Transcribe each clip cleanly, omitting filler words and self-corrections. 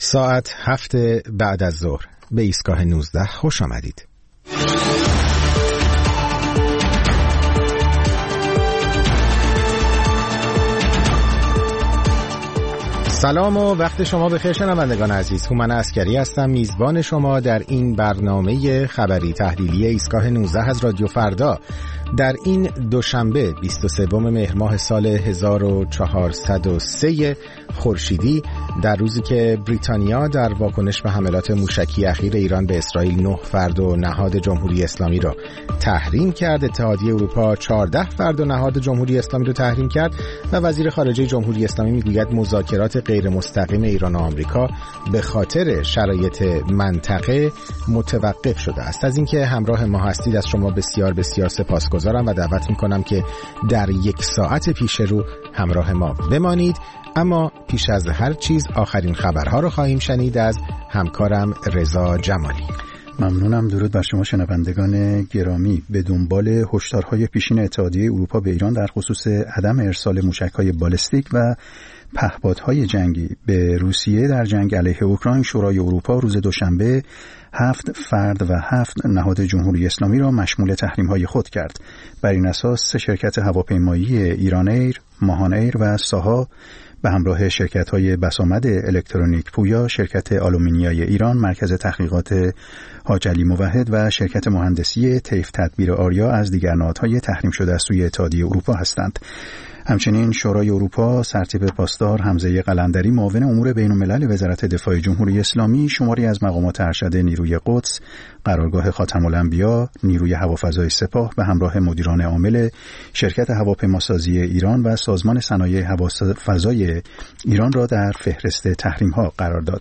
ساعت 7 بعد از ظهر به ایستگاه 19 خوش آمدید. سلام و وقت شما بخیر شنوندگان عزیز. هومن عسکری هستم، میزبان شما در این برنامه خبری تحلیلی ایستگاه 19 از رادیو فردا. در این دوشنبه 23 مهر ماه سال 1403 خورشیدی، در روزی که بریتانیا در واکنش به حملات موشکی اخیر ایران به اسرائیل 9 فرد و نهاد جمهوری اسلامی را تحریم کرد، اتحادیه اروپا 14 فرد و نهاد جمهوری اسلامی را تحریم کرد و وزیر خارجه جمهوری اسلامی میگوید مذاکرات غیر مستقیم ایران و آمریکا به خاطر شرایط منطقه متوقف شده است. از اینکه همراه ما هستید از شما بسیار بسیار سپاسگزارم و دعوت میکنم که در یک ساعت پیش رو همراه ما بمانید. اما پیش از هر چیز آخرین خبرها رو خواهیم شنید از همکارم رضا جمالی. ممنونم. درود بر شما شنوندگان گرامی. به دنبال هشدارهای پیشین اتحادیه اروپا به ایران در خصوص عدم ارسال موشک‌های بالستیک و پهپادهای جنگی به روسیه در جنگ علیه اوکراین، شورای اروپا روز دوشنبه 7 فرد و 7 نهاد جمهوری اسلامی را مشمول تحریم‌های خود کرد. بر این اساس 3 شرکت هواپیمایی ایران ایر، ماهان ایر و ساها به همراه شرکت‌های بسامد الکترونیک پویا، شرکت آلومینیای ایران، مرکز تحقیقات حاج علی موحد و شرکت مهندسی طیف تدبیر آریا از دیگر نهادهای تحریم شده از سوی اتحادیه اروپا هستند. همچنین شورای اروپا سرتیپ پاسدار حمزه قلندری، معاون امور بین‌الملل وزارت دفاع جمهوری اسلامی، شماری از مقامات ارشد نیروی قدس، قرارگاه خاتم الانبیا، نیروی هوافضای سپاه به همراه مدیران عامل شرکت هواپیماسازی ایران و سازمان صنایع هوافضای ایران را در فهرست تحریم‌ها قرار داد.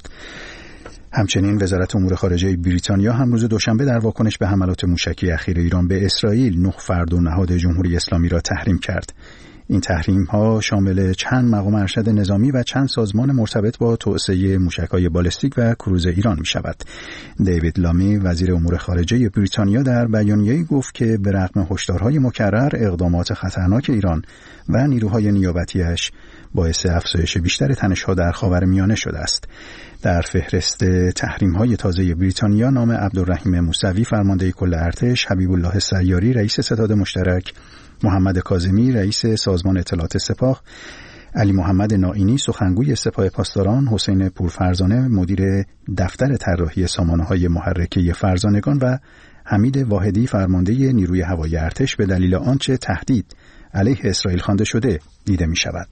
همچنین وزارت امور خارجه بریتانیا هم روز دوشنبه در واکنش به حملات موشکی اخیر ایران به اسرائیل 9 فرد و نهاد جمهوری اسلامی را تحریم کرد. این تحریم‌ها شامل چند مقام ارشد نظامی و چند سازمان مرتبط با توسعه موشک‌های بالستیک و کروز ایران می‌شود. دیوید لامی وزیر امور خارجه بریتانیا در بیانیه‌ای گفت که به رغم هشدارهای مکرر، اقدامات خطرناک ایران و نیروهای نیابتی‌اش باعث افزایش بیشتر تنش‌ها در خاورمیانه شده است. در فهرست تحریم‌های تازه بریتانیا نام عبدالرحیم موسوی فرمانده کل ارتش، حبیب الله سیاری رئیس ستاد مشترک، محمد کاظمی رئیس سازمان اطلاعات سپاه، علی محمد نائینی سخنگوی سپاه پاسداران، حسین پورفرزانه مدیر دفتر طراحی سامانه‌های محرکه فرزانگان و حمید واحدی فرمانده نیروی هوایی ارتش به دلیل آنچه تهدید علیه اسرائیل خوانده شده دیده می‌شود.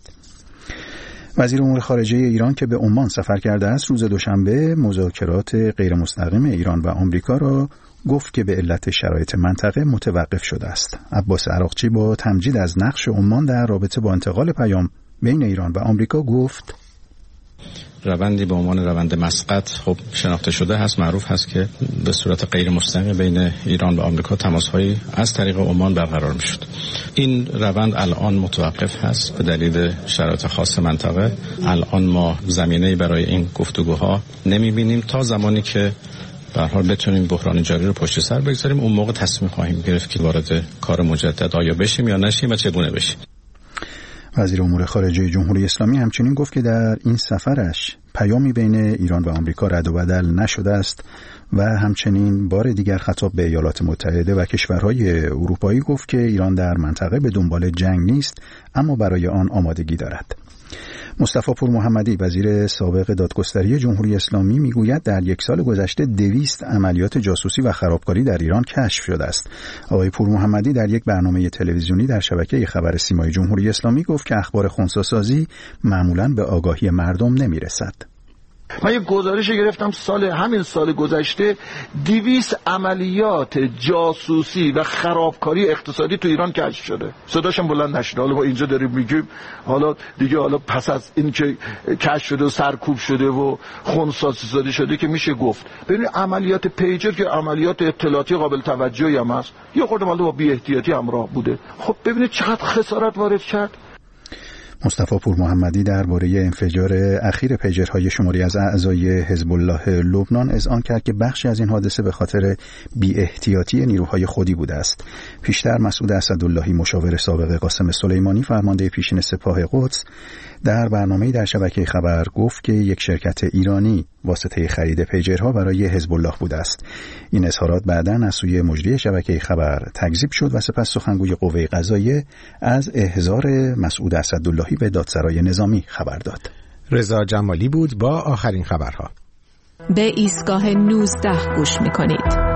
وزیر امور خارجه ایران که به عمان سفر کرده است روز دوشنبه مذاکرات غیر مستقیم ایران و آمریکا را گفت که به علت شرایط منطقه متوقف شده است. عباس عراقچی با تمجید از نقش عمان در رابطه با انتقال پیام بین ایران و آمریکا گفت: روندی به عنوان روند مسقط خب شناخته شده هست، معروف هست که به صورت غیر مستقیم بین ایران و آمریکا تماس‌هایی از طریق عمان برقرار می‌شد. این روند الان متوقف هست به دلیل شرایط خاص منطقه. الان ما زمینه‌ای برای این گفتگوها نمی‌بینیم تا زمانی که به هر حال بتونیم بحران جاری رو پشت سر بگذاریم. اون موقع تصمیم خواهیم گرفت که وارد کار مجدد آیا بشیم یا نشیم و چگونه بشیم. وزیر امور خارجه جمهوری اسلامی همچنین گفت که در این سفرش پیامی بین ایران و آمریکا رد و بدل نشده است و همچنین بار دیگر خطاب به ایالات متحده و کشورهای اروپایی گفت که ایران در منطقه به دنبال جنگ نیست، اما برای آن آمادگی دارد. مصطفی پور محمدی وزیر سابق دادگستری جمهوری اسلامی میگوید در 1 سال گذشته 200 عملیات جاسوسی و خرابکاری در ایران کشف شده است. آقای پور محمدی در یک برنامه تلویزیونی در شبکه خبر سیمای جمهوری اسلامی گفت که اخبار خنثی‌سازی معمولاً به آگاهی مردم نمیرسد. من یک گزارش گرفتم همین سال گذشته 200 عملیات جاسوسی و خرابکاری اقتصادی تو ایران کشف شده. صداشم بلند نشده. حالا ما اینجا داریم میگیم حالا پس از این که کشف شده و سرکوب شده و خنثی شده که میشه گفت. ببین عملیات پیجر که عملیات اطلاعاتی قابل توجهی هم هست، یه خورده با بی احتیاطی همراه بوده. خب ببینید چقدر خسارت وارد کرد. مصطفی پور محمدی درباره انفجار اخیر پیجرهای شماری از اعضای حزب الله لبنان اذعان کرد که بخشی از این حادثه به خاطر بی احتیاطی نیروهای خودی بوده است. پیشتر مسعود اسداللهی مشاور سابق قاسم سلیمانی فرمانده پیشین سپاه قدس در برنامه‌ای در شبکه خبر گفت که یک شرکت ایرانی واسطه خرید پیجرها برای حزب الله بوده است. این اظهارات بعداً از سوی مجری شبکه خبر تکذیب شد و سپس سخنگوی قوه قضاییه از احضار مسعود اسداللهی به دادسرای نظامی خبر داد. رضا جمالی بود با آخرین خبرها. به ایستگاه 19 گوش می‌کنید.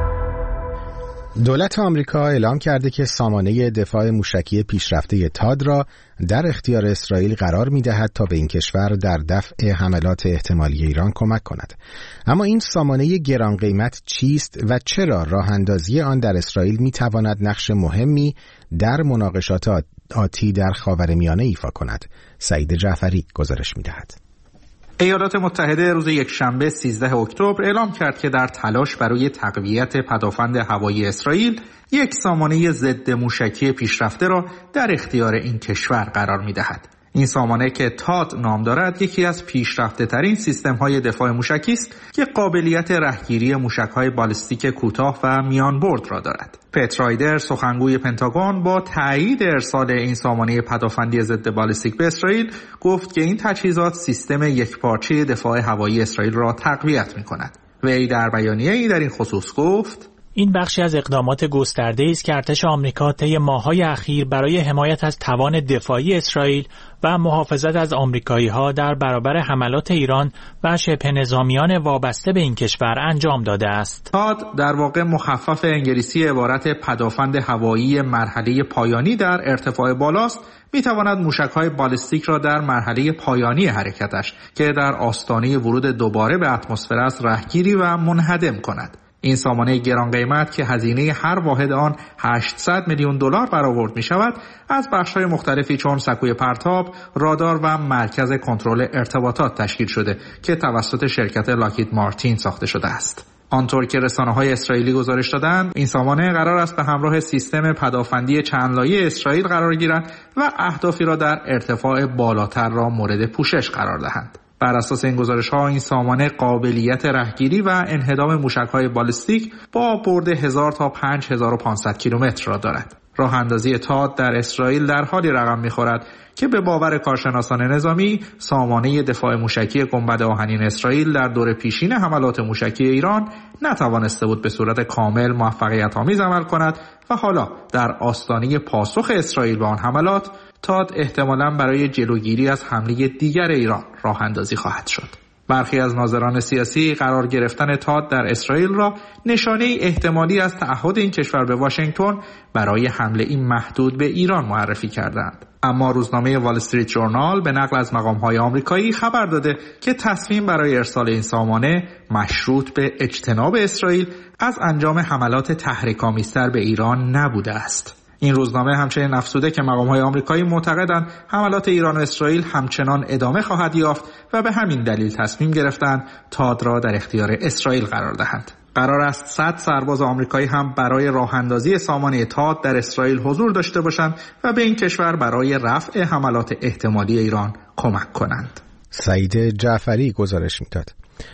دولت آمریکا اعلام کرده که سامانه دفاع موشکی پیشرفته تاد را در اختیار اسرائیل قرار می‌دهد تا به این کشور در دفع حملات احتمالی ایران کمک کند. اما این سامانه گران قیمت چیست و چرا راه اندازی آن در اسرائیل می‌تواند نقش مهمی در مناقشات آتی در خاورمیانه ایفا کند؟ سعید جعفری گزارش می‌دهد. ایالات متحده روز یکشنبه 13 اکتبر اعلام کرد که در تلاش برای تقویت پدافند هوایی اسرائیل یک سامانه ضد موشکی پیشرفته را در اختیار این کشور قرار می‌دهد. این سامانه که تاد نام دارد یکی از پیشرفته‌ترین سیستم‌های دفاع موشکی است که قابلیت رهگیری موشک‌های بالستیک کوتاه و میانبرد را دارد. پت رایدر سخنگوی پنتاگون با تایید ارسال این سامانه پدافندی ضد بالستیک به اسرائیل گفت که این تجهیزات سیستم یکپارچه دفاع هوایی اسرائیل را تقویت می‌کند. وی در بیانیه‌ای در این خصوص گفت: این بخشی از اقدامات گسترده‌ای است که ارتش آمریکا طی ماه‌های اخیر برای حمایت از توان دفاعی اسرائیل و محافظت از آمریکایی‌ها در برابر حملات ایران و شبه نظامیان وابسته به این کشور انجام داده است. تاد در واقع مخفف انگلیسی عبارت پدافند هوایی مرحله پایانی در ارتفاع بالاست، می‌تواند موشک‌های بالستیک را در مرحله پایانی حرکتش که در آستانه ورود دوباره به اتمسفر است رهگیری و منهدم کند. این سامانه گران قیمت که هزینه هر واحد آن 800 میلیون دلار برآورد می شود، از بخش‌های مختلفی چون سکوی پرتاب، رادار و مرکز کنترل ارتباطات تشکیل شده که توسط شرکت لاکهید مارتین ساخته شده است. آنطور که رسانه‌های اسرائیلی گزارش دادند، این سامانه قرار است به همراه سیستم پدافندی چند لایه اسرائیل قرار گیرد و اهدافی را در ارتفاع بالاتر را مورد پوشش قرار دهند. بر اساس این گزارش‌ها این سامانه قابلیت رهگیری و انهدام موشک‌های بالستیک با برد 1000 تا 5500 کیلومتر را دارد. راه اندازی تاد در اسرائیل در حالی رقم می‌خورد که به باور کارشناسان نظامی سامانه دفاع موشکی گنبد آهنین اسرائیل در دور پیشین حملات موشکی ایران نتوانسته بود به صورت کامل موفقیت‌آمیز عمل کند و حالا در آستانه پاسخ اسرائیل به آن حملات تاد احتمالاً برای جلوگیری از حمله دیگر ایران راه اندازی خواهد شد. برخی از ناظران سیاسی قرار گرفتن تاد در اسرائیل را نشانه احتمالی از تعهد این کشور به واشنگتن برای حمله این محدود به ایران معرفی کردند. اما روزنامه وال استریت جورنال به نقل از مقام‌های آمریکایی خبر داده که تصمیم برای ارسال این سامانه مشروط به اجتناب اسرائیل از انجام حملات تحریک‌آمیزتر به ایران نبوده است. این روزنامه همچنین افزوده که مقام‌های آمریکایی معتقدند حملات ایران و اسرائیل همچنان ادامه خواهد یافت و به همین دلیل تصمیم گرفتند تاد را در اختیار اسرائیل قرار دهند. قرار است 100 سرباز آمریکایی هم برای راه اندازی سامانه تاد در اسرائیل حضور داشته باشند و به این کشور برای رفع حملات احتمالی ایران کمک کنند. سعید جعفری گزارش می‌داد.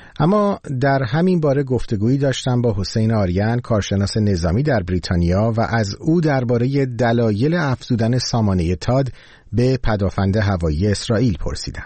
اما در همین باره گفتگویی داشتم با حسین آریان، کارشناس نظامی در بریتانیا، و از او درباره دلایل افزودن سامانه تاد به پدافند هوایی اسرائیل پرسیدم.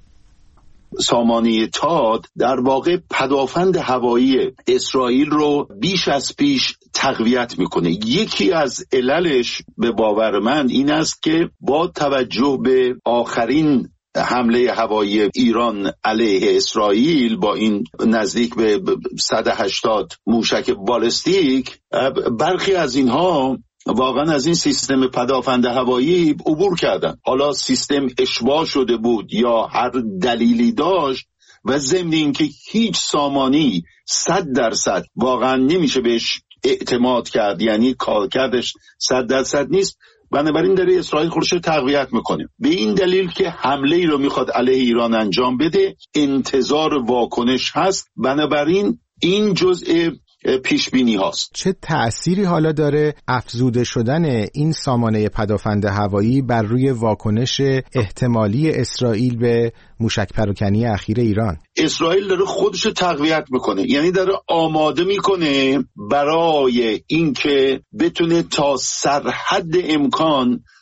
سامانه تاد در واقع پدافند هوایی اسرائیل رو بیش از پیش تقویت میکنه. یکی از عللش به باور من این است که با توجه به آخرین حمله هوایی ایران علیه اسرائیل با این نزدیک به 180 موشک بالستیک، برخی از اینها واقعا از این سیستم پدافند هوایی عبور کردن. حالا سیستم اشباع شده بود یا هر دلیلی داشت و ضمن این که هیچ سامانی 100% واقعا نمیشه بهش اعتماد کرد، یعنی کارکردش 100% نیست، بنابراین داره اسرائیل خودش رو تقویت میکنه. به این دلیل که حمله ای رو میخواد علیه ایران انجام بده، انتظار واکنش هست، بنابراین این جزء پیش بینی هاست. چه تأثیری حالا داره افزوده شدن این سامانه پدافند هوایی بر روی واکنش احتمالی اسرائیل به موشک پراکنی اخیر ایران؟ اسرائیل داره خودش رو تقویت میکنه، یعنی داره آماده میکنه برای اینکه بتونه تا سرحد امکان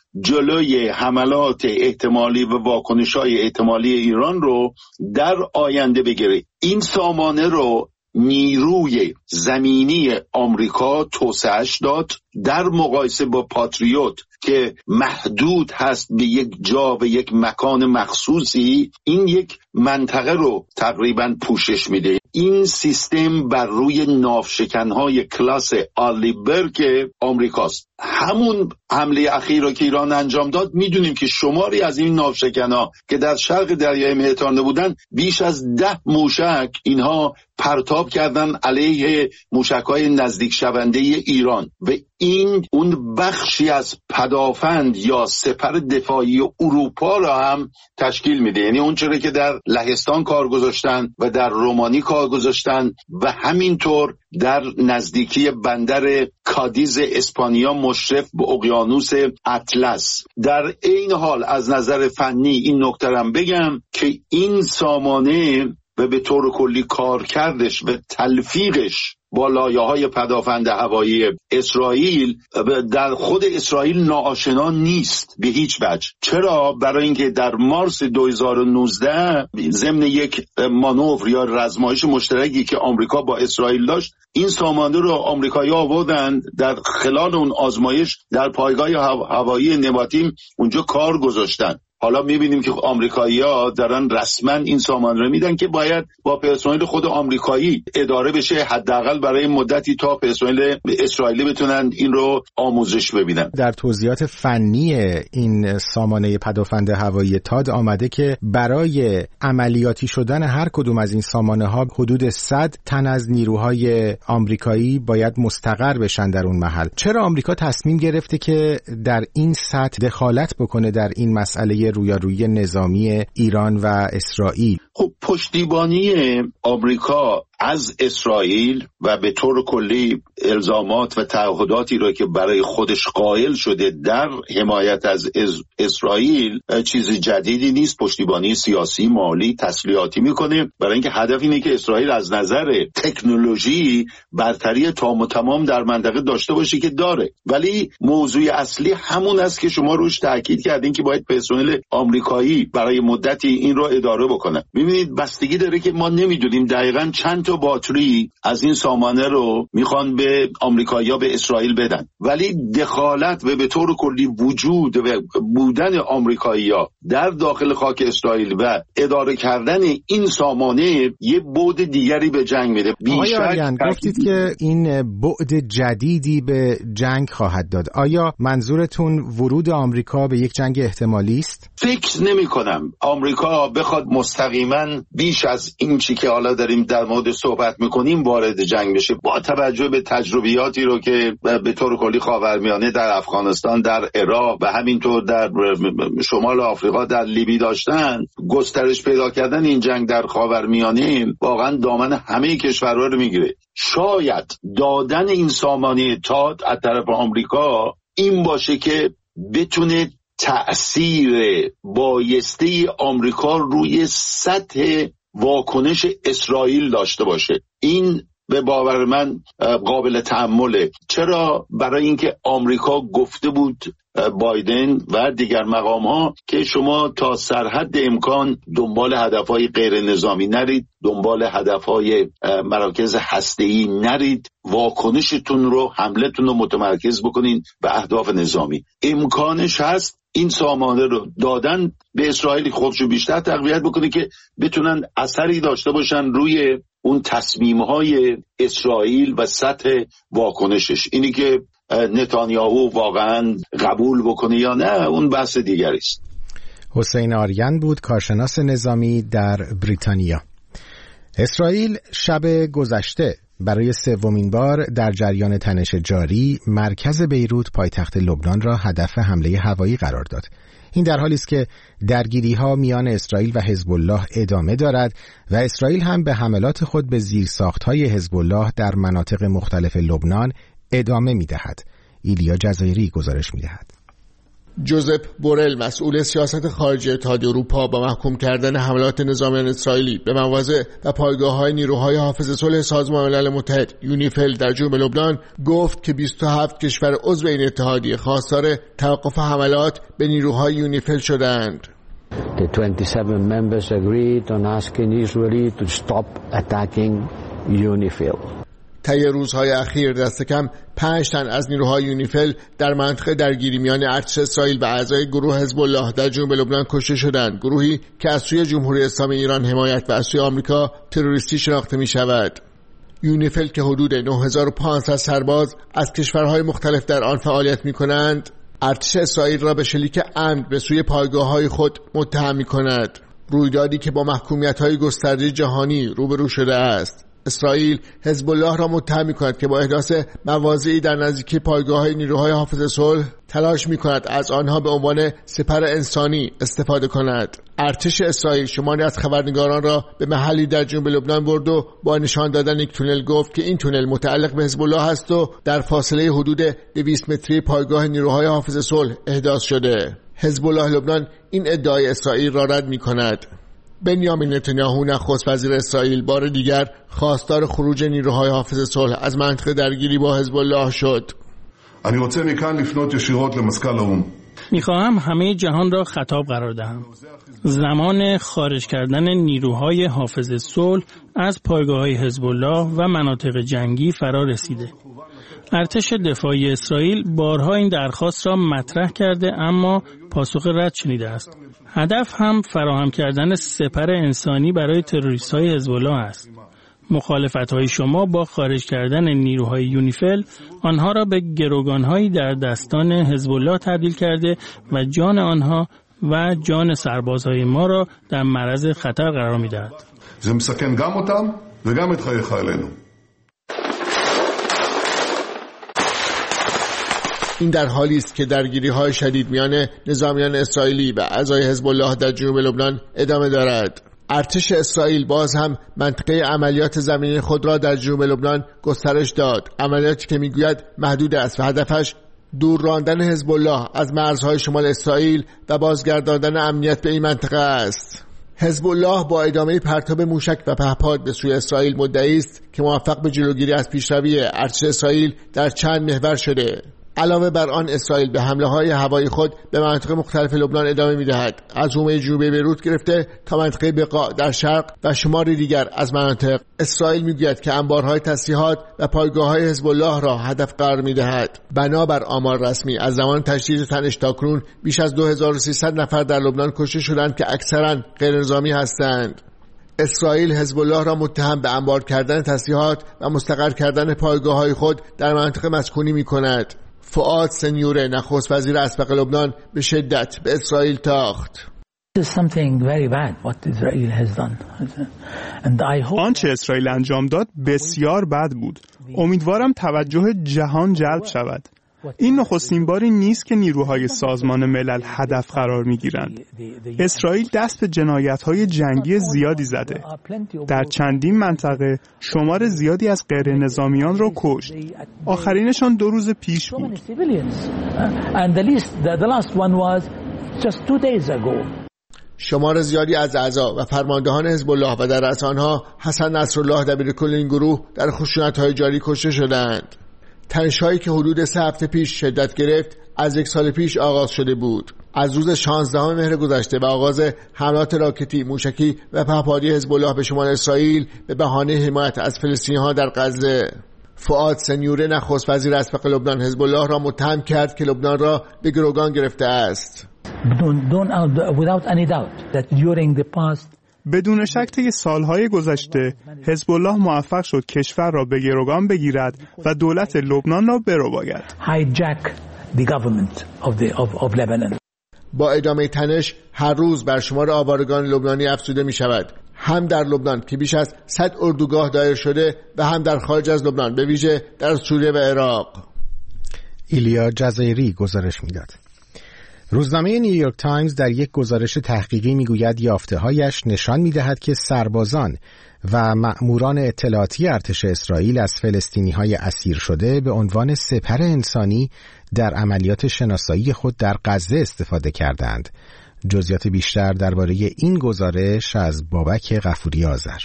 جلوی حملات احتمالی و واکنش‌های احتمالی ایران رو در آینده بگیره. این سامانه رو نیروی زمینی آمریکا توسعه‌اش داد در مقایسه با پاتریوت که محدود هست به یک جا و یک مکان مخصوصی. این یک منطقه رو تقریبا پوشش میده. این سیستم بر روی ناوشکن‌های کلاس آلیبرگ آمریکاست. همون حمله اخیر رو که ایران انجام داد، میدونیم که شماری از این ناوشکن‌ها که در شرق دریای مدیترانه بودن، بیش از 10 موشک اینها پرتاب کردن علیه موشک‌های نزدیک شونده ایران و این اون بخشی از پدافند یا سپر دفاعی اروپا را هم تشکیل میده. یعنی اون چیزی که در لهستان کار گذاشتن و در رومانی کار گذاشتن و همینطور در نزدیکی بندر کادیز اسپانیا مشرف به اقیانوس اطلس. در این حال از نظر فنی این نکته هم بگم که این سامانه و به طور کلی کارکردش و تلفیقش با لایه‌های پدافند هوایی اسرائیل در خود اسرائیل ناآشنا نیست به هیچ وجه. چرا؟ برای اینکه در مارس 2019 ضمن یک مانور یا رزمایش مشترکی که آمریکا با اسرائیل داشت، این سامانه رو آمریکایی‌ها آوردن در خلال اون آزمایش در پایگاه هوایی نباتیم اونجا کار گذاشتن. حالا میبینیم که آمریکایی‌ها دارن رسما این سامانه رو میدن که باید با پرسنل خود آمریکایی اداره بشه، حداقل برای مدتی تا پرسنل اسرائیلی بتونن این رو آموزش ببینن. در توضیحات فنی این سامانه پدافند هوایی تاد آمده که برای عملیاتی شدن هر کدوم از این سامانه‌ها حدود 100 تن از نیروهای آمریکایی باید مستقر بشن در اون محل. چرا آمریکا تصمیم گرفته که در این سطح دخالت بکنه در این مسئله رویارویی نظامی ایران و اسرائیل؟ خب پشتیبانی آمریکا از اسرائیل و به طور کلی الزامات و تعهداتی رو که برای خودش قائل شده در حمایت از اسرائیل چیز جدیدی نیست. پشتیبانی سیاسی، مالی، تسلیحاتی میکنه برای اینکه هدف اینه که اسرائیل از نظر تکنولوژی برتری تام و تمام در منطقه داشته باشه که داره. ولی موضوع اصلی همون است که شما روش تاکید کردین که باید پرسنل آمریکایی برای مدتی این رو اداره بکنه. ببینید بستگی داره که ما نمیدونیم دقیقاً چند تا باتری از این سامانه رو میخوان به آمریکایی‌ها به اسرائیل بدن، ولی دخالت و به طور کلی وجود و بودن آمریکایی‌ها در داخل خاک اسرائیل و اداره کردن این سامانه یه بعد دیگری به جنگ میده. آیا گفتید که این بعد جدیدی به جنگ خواهد داد. آیا منظورتون ورود آمریکا به یک جنگ احتمالی است؟ فکر نمی‌کنم آمریکا بخواد مستقیما بیش از این چی که حالا داریم در مورد صحبت میکنیم وارد جنگ بشه. با توجه به تجربیاتی رو که به طور کلی خاورمیانه در افغانستان، در عراق و همینطور در شمال آفریقا، در لیبی داشتن، گسترش پیدا کردن این جنگ در خاورمیانه واقعا دامن همه کشورها رو میگیره. شاید دادن این سامانه تاد از طرف آمریکا این باشه که بتونه تأثیر بایسته آمریکا روی سطح واکنش اسرائیل داشته باشه. این به باور من قابل تأمله. چرا؟ برای اینکه آمریکا گفته بود بایدن و دیگر مقام‌ها که شما تا سرحد امکان دنبال هدفهای غیر نظامی نرید، دنبال هدفهای مراکز هسته‌ای نرید، واکنشتون رو، حملتون رو متمرکز بکنین به اهداف نظامی. امکانش هست این سامانه رو دادن به اسرائیل خودشو بیشتر تقویت بکنه که بتونن اثری داشته باشن روی اون تصمیم‌های اسرائیل و سطح واکنشش. اینی که نتانیاهو واقعا قبول بکنه یا نه اون بحث دیگری است. حسین آریان بود، کارشناس نظامی در بریتانیا. اسرائیل شب گذشته برای سومین بار در جریان تنش جاری مرکز بیروت پایتخت لبنان را هدف حمله هوایی قرار داد. این در حالی است که درگیری‌ها میان اسرائیل و حزب الله ادامه دارد و اسرائیل هم به حملات خود به زیرساخت‌های حزب الله در مناطق مختلف لبنان ادامه می‌دهد. ایلیا جزایری گزارش می‌دهد. جوزپ بورل مسئول سیاست خارجی اتحادیه اروپا با محکوم کردن حملات نظامیان اسرائیلی به مواضع و پایگاه‌های نیروهای حافظ صلح سازمان ملل متحد یونیفیل در جنوب لبنان گفت که 27 کشور عضو این اتحادیه خواستار توقف حملات به نیروهای یونیفیل شدند. The 27 members agreed on asking Israel to stop attacking UNIFIL. طی روزهای اخیر دست کم 5 تن از نیروهای یونیفیل در منطقه درگیری میان ارتش اسرائیل و اعضای گروه حزب الله در جنوب لبنان کشته شدند، گروهی که از سوی جمهوری اسلامی ایران حمایت و از سوی آمریکا تروریستی شناخته می شود. یونیفیل که حدود 9500 سرباز از کشورهای مختلف در آن فعالیت می کنند، ارتش اسرائیل را به شلیک عمد به سوی پایگاه‌های خود متهم می‌کند، رویدادی که با محکومیت‌های گسترده جهانی روبرو شده است. اسرائیل حزب الله را متهم می‌کند که با احداث مواضعی در نزدیکی پایگاه‌های نیروهای حافظ صلح تلاش می‌کند از آنها به عنوان سپر انسانی استفاده کند. ارتش اسرائیل شماری از خبرنگاران را به محلی در جنوب لبنان برد و با نشان دادن یک تونل گفت که این تونل متعلق به حزب الله است و در فاصله حدود 200 متری پایگاه نیروهای حافظ صلح احداث شده. حزب الله لبنان این ادعای اسرائیل را رد می‌کند. بنیامین نتانیاهو نخست وزیر اسرائیل بار دیگر خواستار خروج نیروهای حافظ صلح از منطقه درگیری با حزب الله شد. میخواهم همه جهان را خطاب قرار دهم. زمان خارج کردن نیروهای حافظ صلح از پایگاه‌های حزب الله و مناطق جنگی فرا رسیده. ارتش دفاعی اسرائیل بارها این درخواست را مطرح کرده اما پاسخ رد شنیده است. هدف هم فراهم کردن سپر انسانی برای تروریست‌های حزب الله است. مخالفت‌های شما با خارج کردن نیروهای یونیفیل آنها را به گروگان‌هایی در دستان حزب الله تبدیل کرده و جان آنها و جان سربازهای ما را در معرض خطر قرار می‌دهد. זה מסכן גם אותם וגם את חיי חיילינו. این در حالی است که درگیری‌های شدید میان نظامیان اسرائیلی و اعضای حزب الله در جنوب لبنان ادامه دارد. ارتش اسرائیل باز هم منطقه عملیات زمینی خود را در جنوب لبنان گسترش داد، عملیاتی که میگوید محدود است و هدفش دور راندن حزب الله از مرزهای شمال اسرائیل و بازگرداندن امنیت به این منطقه است. حزب الله با ادامه پرتاب موشک و پهپاد به سوی اسرائیل مدعی است که موفق به جلوگیری از پیشروی ارتش اسرائیل در چند محور شده. علاوه بر آن اسرائیل به حمله‌های هوایی خود به مناطق مختلف لبنان ادامه می‌دهد، از حومه جنوبی بیروت گرفته تا منطقه بقاع در شرق و شماری دیگر از مناطق. اسرائیل می‌گوید که انبارهای تسلیحات و پایگاه‌های حزب الله را هدف قرار می‌دهد. بنابر آمار رسمی از زمان تشدید تنش تاکنون بیش از 2300 نفر در لبنان کشته شدند که اکثراً غیرنظامی هستند. اسرائیل حزب الله را متهم به انبار کردن تسلیحات و مستقر کردن پایگاه‌های خود در مناطق مسکونی می‌کند. فؤاد سنیوره نخست وزیر اسبق لبنان به شدت به اسرائیل تاخت. آنچه اسرائیل انجام داد بسیار بد بود. امیدوارم توجه جهان جلب شود. این نخستین باری نیست که نیروهای سازمان ملل هدف قرار می‌گیرند. اسرائیل دست به جنایت‌های جنگی زیادی زده. در چندین منطقه شمار زیادی از غیر نظامیان را کشت. آخرینشان 2 روز پیش بود. شمار زیادی از اعضا و فرماندهان حزب الله و در رأس آنها حسن نصرالله دبیرکل این گروه در خشونت‌های جاری کشته شدند. تنش‌هایی که حدود 3 هفته پیش شدت گرفت از 1 سال پیش آغاز شده بود. از روز 16 مهر گذشته و آغاز حملات راکتی، موشکی و پهپادی حزب الله به شمال اسرائیل به بهانه حمایت از فلسطینی‌ها در غزه. فؤاد سنیوره نخست وزیر اسبق لبنان حزب الله را متهم کرد که لبنان را به گروگان گرفته است. بدون شک طی سالهای گذشته حزب الله موفق شد کشور را به گروگان بگیرد و دولت لبنان را برباید. با ادامه تنش هر روز بر شمار آوارگان لبنانی افزوده می شود، هم در لبنان که بیش از 100 اردوگاه دایر شده و هم در خارج از لبنان، به ویژه در سوریه و عراق. ایلیا جزایری گزارش میداد. روزنامه نیویورک تایمز در یک گزارش تحقیقی میگوید یافته‌هایش نشان می‌دهد که سربازان و مأموران اطلاعاتی ارتش اسرائیل از فلسطینی‌های اسیر شده به عنوان سپر انسانی در عملیات شناسایی خود در غزه استفاده کردند. جزئیات بیشتر درباره این گزارش از بابک غفوری آذر.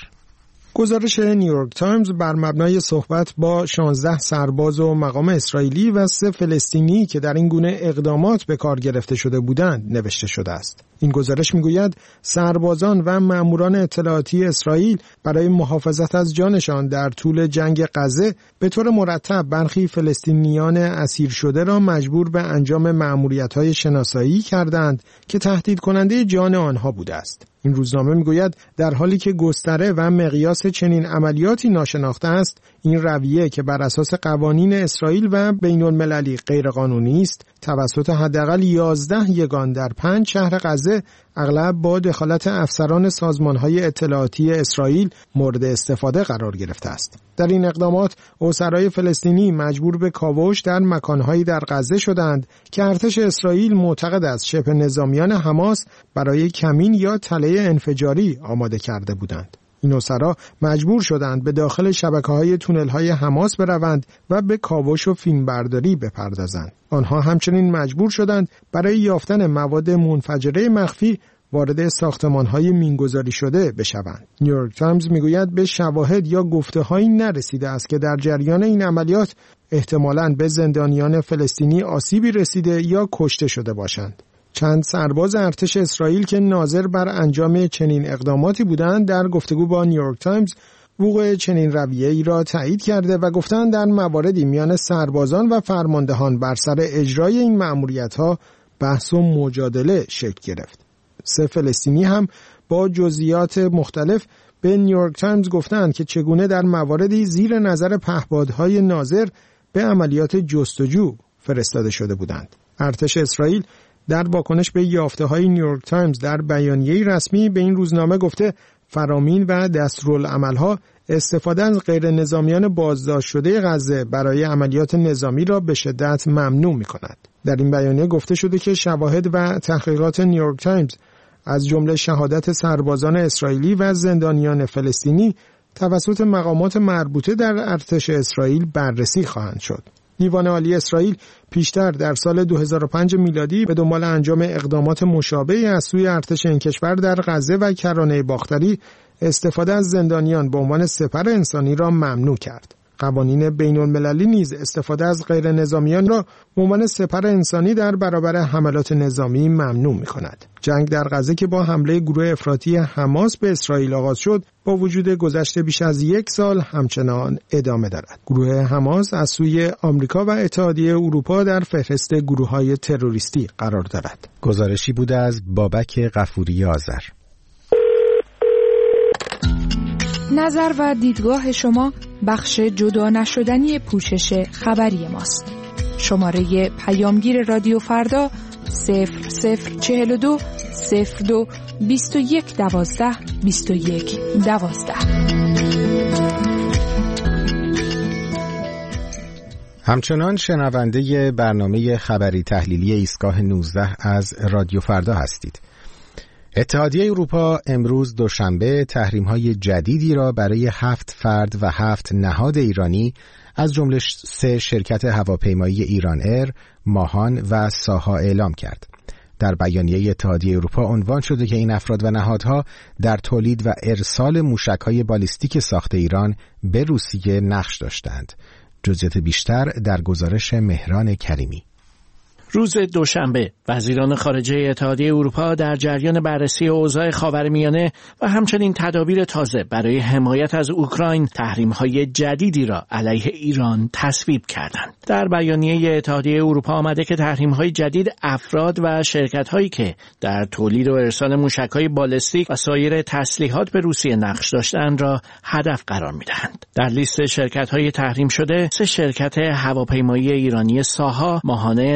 گزارش نیویورک تایمز بر مبنای صحبت با 16 سرباز و مقام اسرائیلی و 3 فلسطینی که در این گونه اقدامات به کار گرفته شده بودند نوشته شده است. این گزارش میگوید سربازان و مأموران اطلاعاتی اسرائیل برای محافظت از جانشان در طول جنگ غزه به طور مرتب برخی فلسطینیان اسیر شده را مجبور به انجام مأموریت‌های شناسایی کردند که تهدید کننده جان آنها بوده است. این روزنامه میگوید در حالی که گستره و مقیاس چنین عملیاتی ناشناخته است، این رویه که بر اساس قوانین اسرائیل و بین‌المللی غیرقانونی است، توسط حداقل 11 یگان در 5 شهر غزه اغلب با دخالت افسران سازمان‌های اطلاعاتی اسرائیل مورد استفاده قرار گرفته است. در این اقدامات اسرای فلسطینی مجبور به کاوش در مکان‌هایی در غزه شدند که ارتش اسرائیل معتقد است شبه نظامیان حماس برای کمین یا تله انفجاری آماده کرده بودند. این اسرا مجبور شدند به داخل شبکه‌های تونل‌های حماس بروند و به کاوش و فیلمبرداری بپردازند. آنها همچنین مجبور شدند برای یافتن مواد منفجره مخفی وارد ساختمان‌های مینگذاری شده بشوند. نیویورک تایمز میگوید به شواهد یا گفته‌هایی نرسیده است که در جریان این عملیات احتمالاً به زندانیان فلسطینی آسیبی رسیده یا کشته شده باشند. چند سرباز ارتش اسرائیل که ناظر بر انجام چنین اقداماتی بودند در گفتگو با نیویورک تایمز وقوع چنین رویه‌ای را تایید کرده و گفتند در مواردی میان سربازان و فرماندهان بر سر اجرای این مأموریت‌ها بحث و مجادله شکل گرفت. 3 فلسطینی هم با جزئیات مختلف به نیویورک تایمز گفتند که چگونه در مواردی زیر نظر پهپادهای ناظر به عملیات جستجو فرستاده شده بودند. ارتش اسرائیل در واکنش به یافته‌های نیویورک تایمز در بیانیه‌ای رسمی به این روزنامه گفته فرامین و دستورالعمل‌ها استفاده از غیر نظامیان بازداشت شده غزه برای عملیات نظامی را به شدت ممنوع می‌کند. در این بیانیه گفته شده که شواهد و تحقیقات نیویورک تایمز از جمله شهادت سربازان اسرائیلی و زندانیان فلسطینی توسط مقامات مربوطه در ارتش اسرائیل بررسی خواهند شد. دیوان عالی اسرائیل پیشتر در سال 2005 میلادی به دنبال انجام اقدامات مشابهی از سوی ارتش این کشور در غزه و کرانه باختری استفاده از زندانیان به عنوان سپر انسانی را ممنوع کرد. قوانین بین‌المللی نیز استفاده از غیر نظامیان را به عنوان سپر انسانی در برابر حملات نظامی ممنوع می‌کند. جنگ در غزه که با حمله گروه افراطی حماس به اسرائیل آغاز شد، با وجود گذشت بیش از 1 سال همچنان ادامه دارد. گروه حماس از سوی آمریکا و اتحادیه اروپا در فهرست گروه‌های تروریستی قرار دارد. گزارشی بوده از بابک غفوری آذر. نظر و دیدگاه شما بخش جدا نشدنی پوشش خبری ماست. شماره پیامگیر رادیو فردا 0042 02 21 12 21 12. همچنان شنونده برنامه خبری تحلیلی ایستگاه 19 از رادیو فردا هستید. اتحادیه اروپا امروز دوشنبه تحریم‌های جدیدی را برای 7 فرد و 7 نهاد ایرانی از جمله 3 شرکت هواپیمایی ایران ایر، ماهان و ساها اعلام کرد. در بیانیه اتحادیه اروپا عنوان شده که این افراد و نهادها در تولید و ارسال موشک‌های بالیستیک ساخت ایران به روسیه نقش داشتند. جزئیات بیشتر در گزارش مهران کریمی. روز دوشنبه وزیران خارجه اتحادیه اروپا در جریان بررسی اوضاع خاورمیانه و همچنین تدابیر تازه برای حمایت از اوکراین تحریم‌های جدیدی را علیه ایران تصویب کردند. در بیانیه اتحادیه اروپا آمده که تحریم‌های جدید افراد و شرکت‌هایی که در تولید و ارسال موشک‌های بالستیک و سایر تسلیحات به روسیه نقش داشتند را هدف قرار می‌دهند. در لیست شرکت‌های تحریم شده 3 شرکت هواپیمایی ایرانی ساها، ماهان ایر و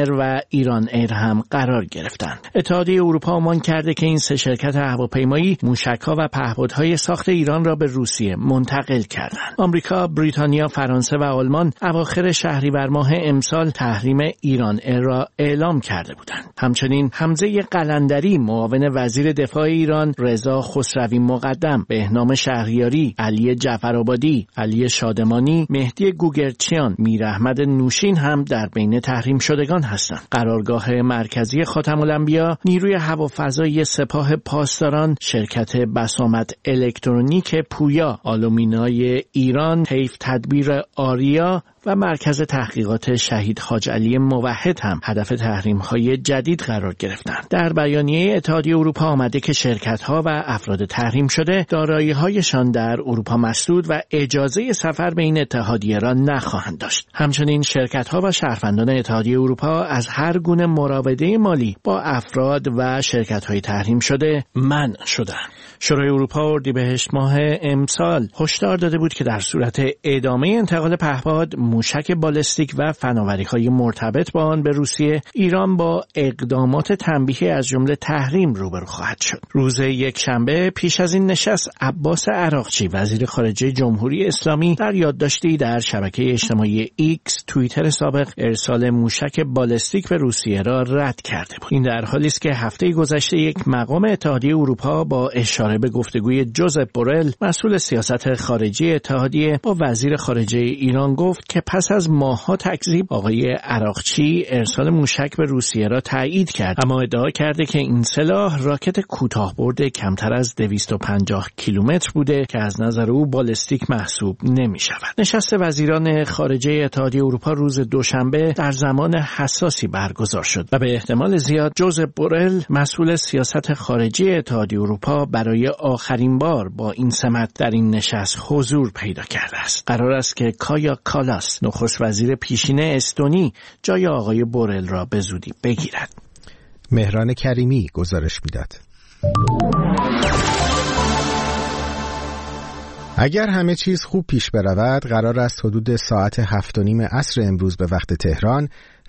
ایران ایر هم قرار گرفتند. اتحادیه اروپا گمان کرده که این سه شرکت هواپیمایی موشک‌ها و پهپادهای ساخت ایران را به روسیه منتقل کردند. آمریکا، بریتانیا، فرانسه و آلمان اواخر شهریور ماه امسال تحریم ایران ایر را اعلام کرده بودند. همچنین حمزه قلندری معاون وزیر دفاع ایران، رضا خسروی مقدم، بهنام شهریاری، علی جعفرآبادی، علی شادمانی، مهدی گوگرچیان، میر احمد نوشین هم در بین تحریم شدگان هستند. قرارگاه مرکزی خاتم الانبیا، نیروی هوافضایی سپاه پاسداران، شرکت بسامد الکترونیک پویا، آلومینای ایران، حیف تدبیر آریا و مرکز تحقیقات شهید حاج علی موحد هم هدف تحریم‌های جدید قرار گرفتند. در بیانیه اتحادیه اروپا آمده که شرکت‌ها و افراد تحریم شده دارایی‌هایشان در اروپا مسدود و اجازه سفر به این اتحادیه را نخواهند داشت. همچنین شرکت‌ها و شهروندان اتحادیه اروپا از هر گونه مراوده مالی با افراد و شرکت‌های تحریم شده منع شدند. شورای اروپا اردیبهشت ماه امسال هشدار داده بود که در صورت ادامه انتقال پهپاد، موشک بالستیک و فناوری‌های مرتبط با آن به روسیه، ایران با اقدامات تنبیهی از جمله تحریم روبرو خواهد شد. روز یکشنبه پیش از این نشست، عباس عراقچی وزیر خارجه جمهوری اسلامی در یادداشتی در شبکه اجتماعی ایکس توییتر سابق ارسال موشک بالستیک به روسیه را رد کرده بود. این در حالی است که هفته گذشته یک مقام اتحادیه اروپا با اشاره به گفتگوی جوزپ بورل، مسئول سیاست خارجی اتحادیه، با وزیر خارجه ایران گفت که پس از ماه‌ها تکذیب، آقای عراقچی ارسال موشک به روسیه را تایید کرد، اما ادعا کرده که این سلاح راکت کوتاه‌برد کمتر از 250 کیلومتر بوده که از نظر او بالستیک محسوب نمی‌شود. نشست وزیران خارجه اتحادیه اروپا روز دوشنبه در زمان حساسی برگزار شد و به احتمال زیاد جوزپ بورل، مسئول سیاست خارجی اتحادیه اروپا، برای آخرین بار با این سمت در این نشست حضور پیدا کرده است. قرار است که کایا کالاس، نخست وزیر پیشین استونی، جای آقای بورل را به زودی بگیرد. مهران کریمی گزارش میداد. اگر همه چیز خوب پیش برود، قرار است حدود ساعت 7:30 عصر امروز به وقت تهران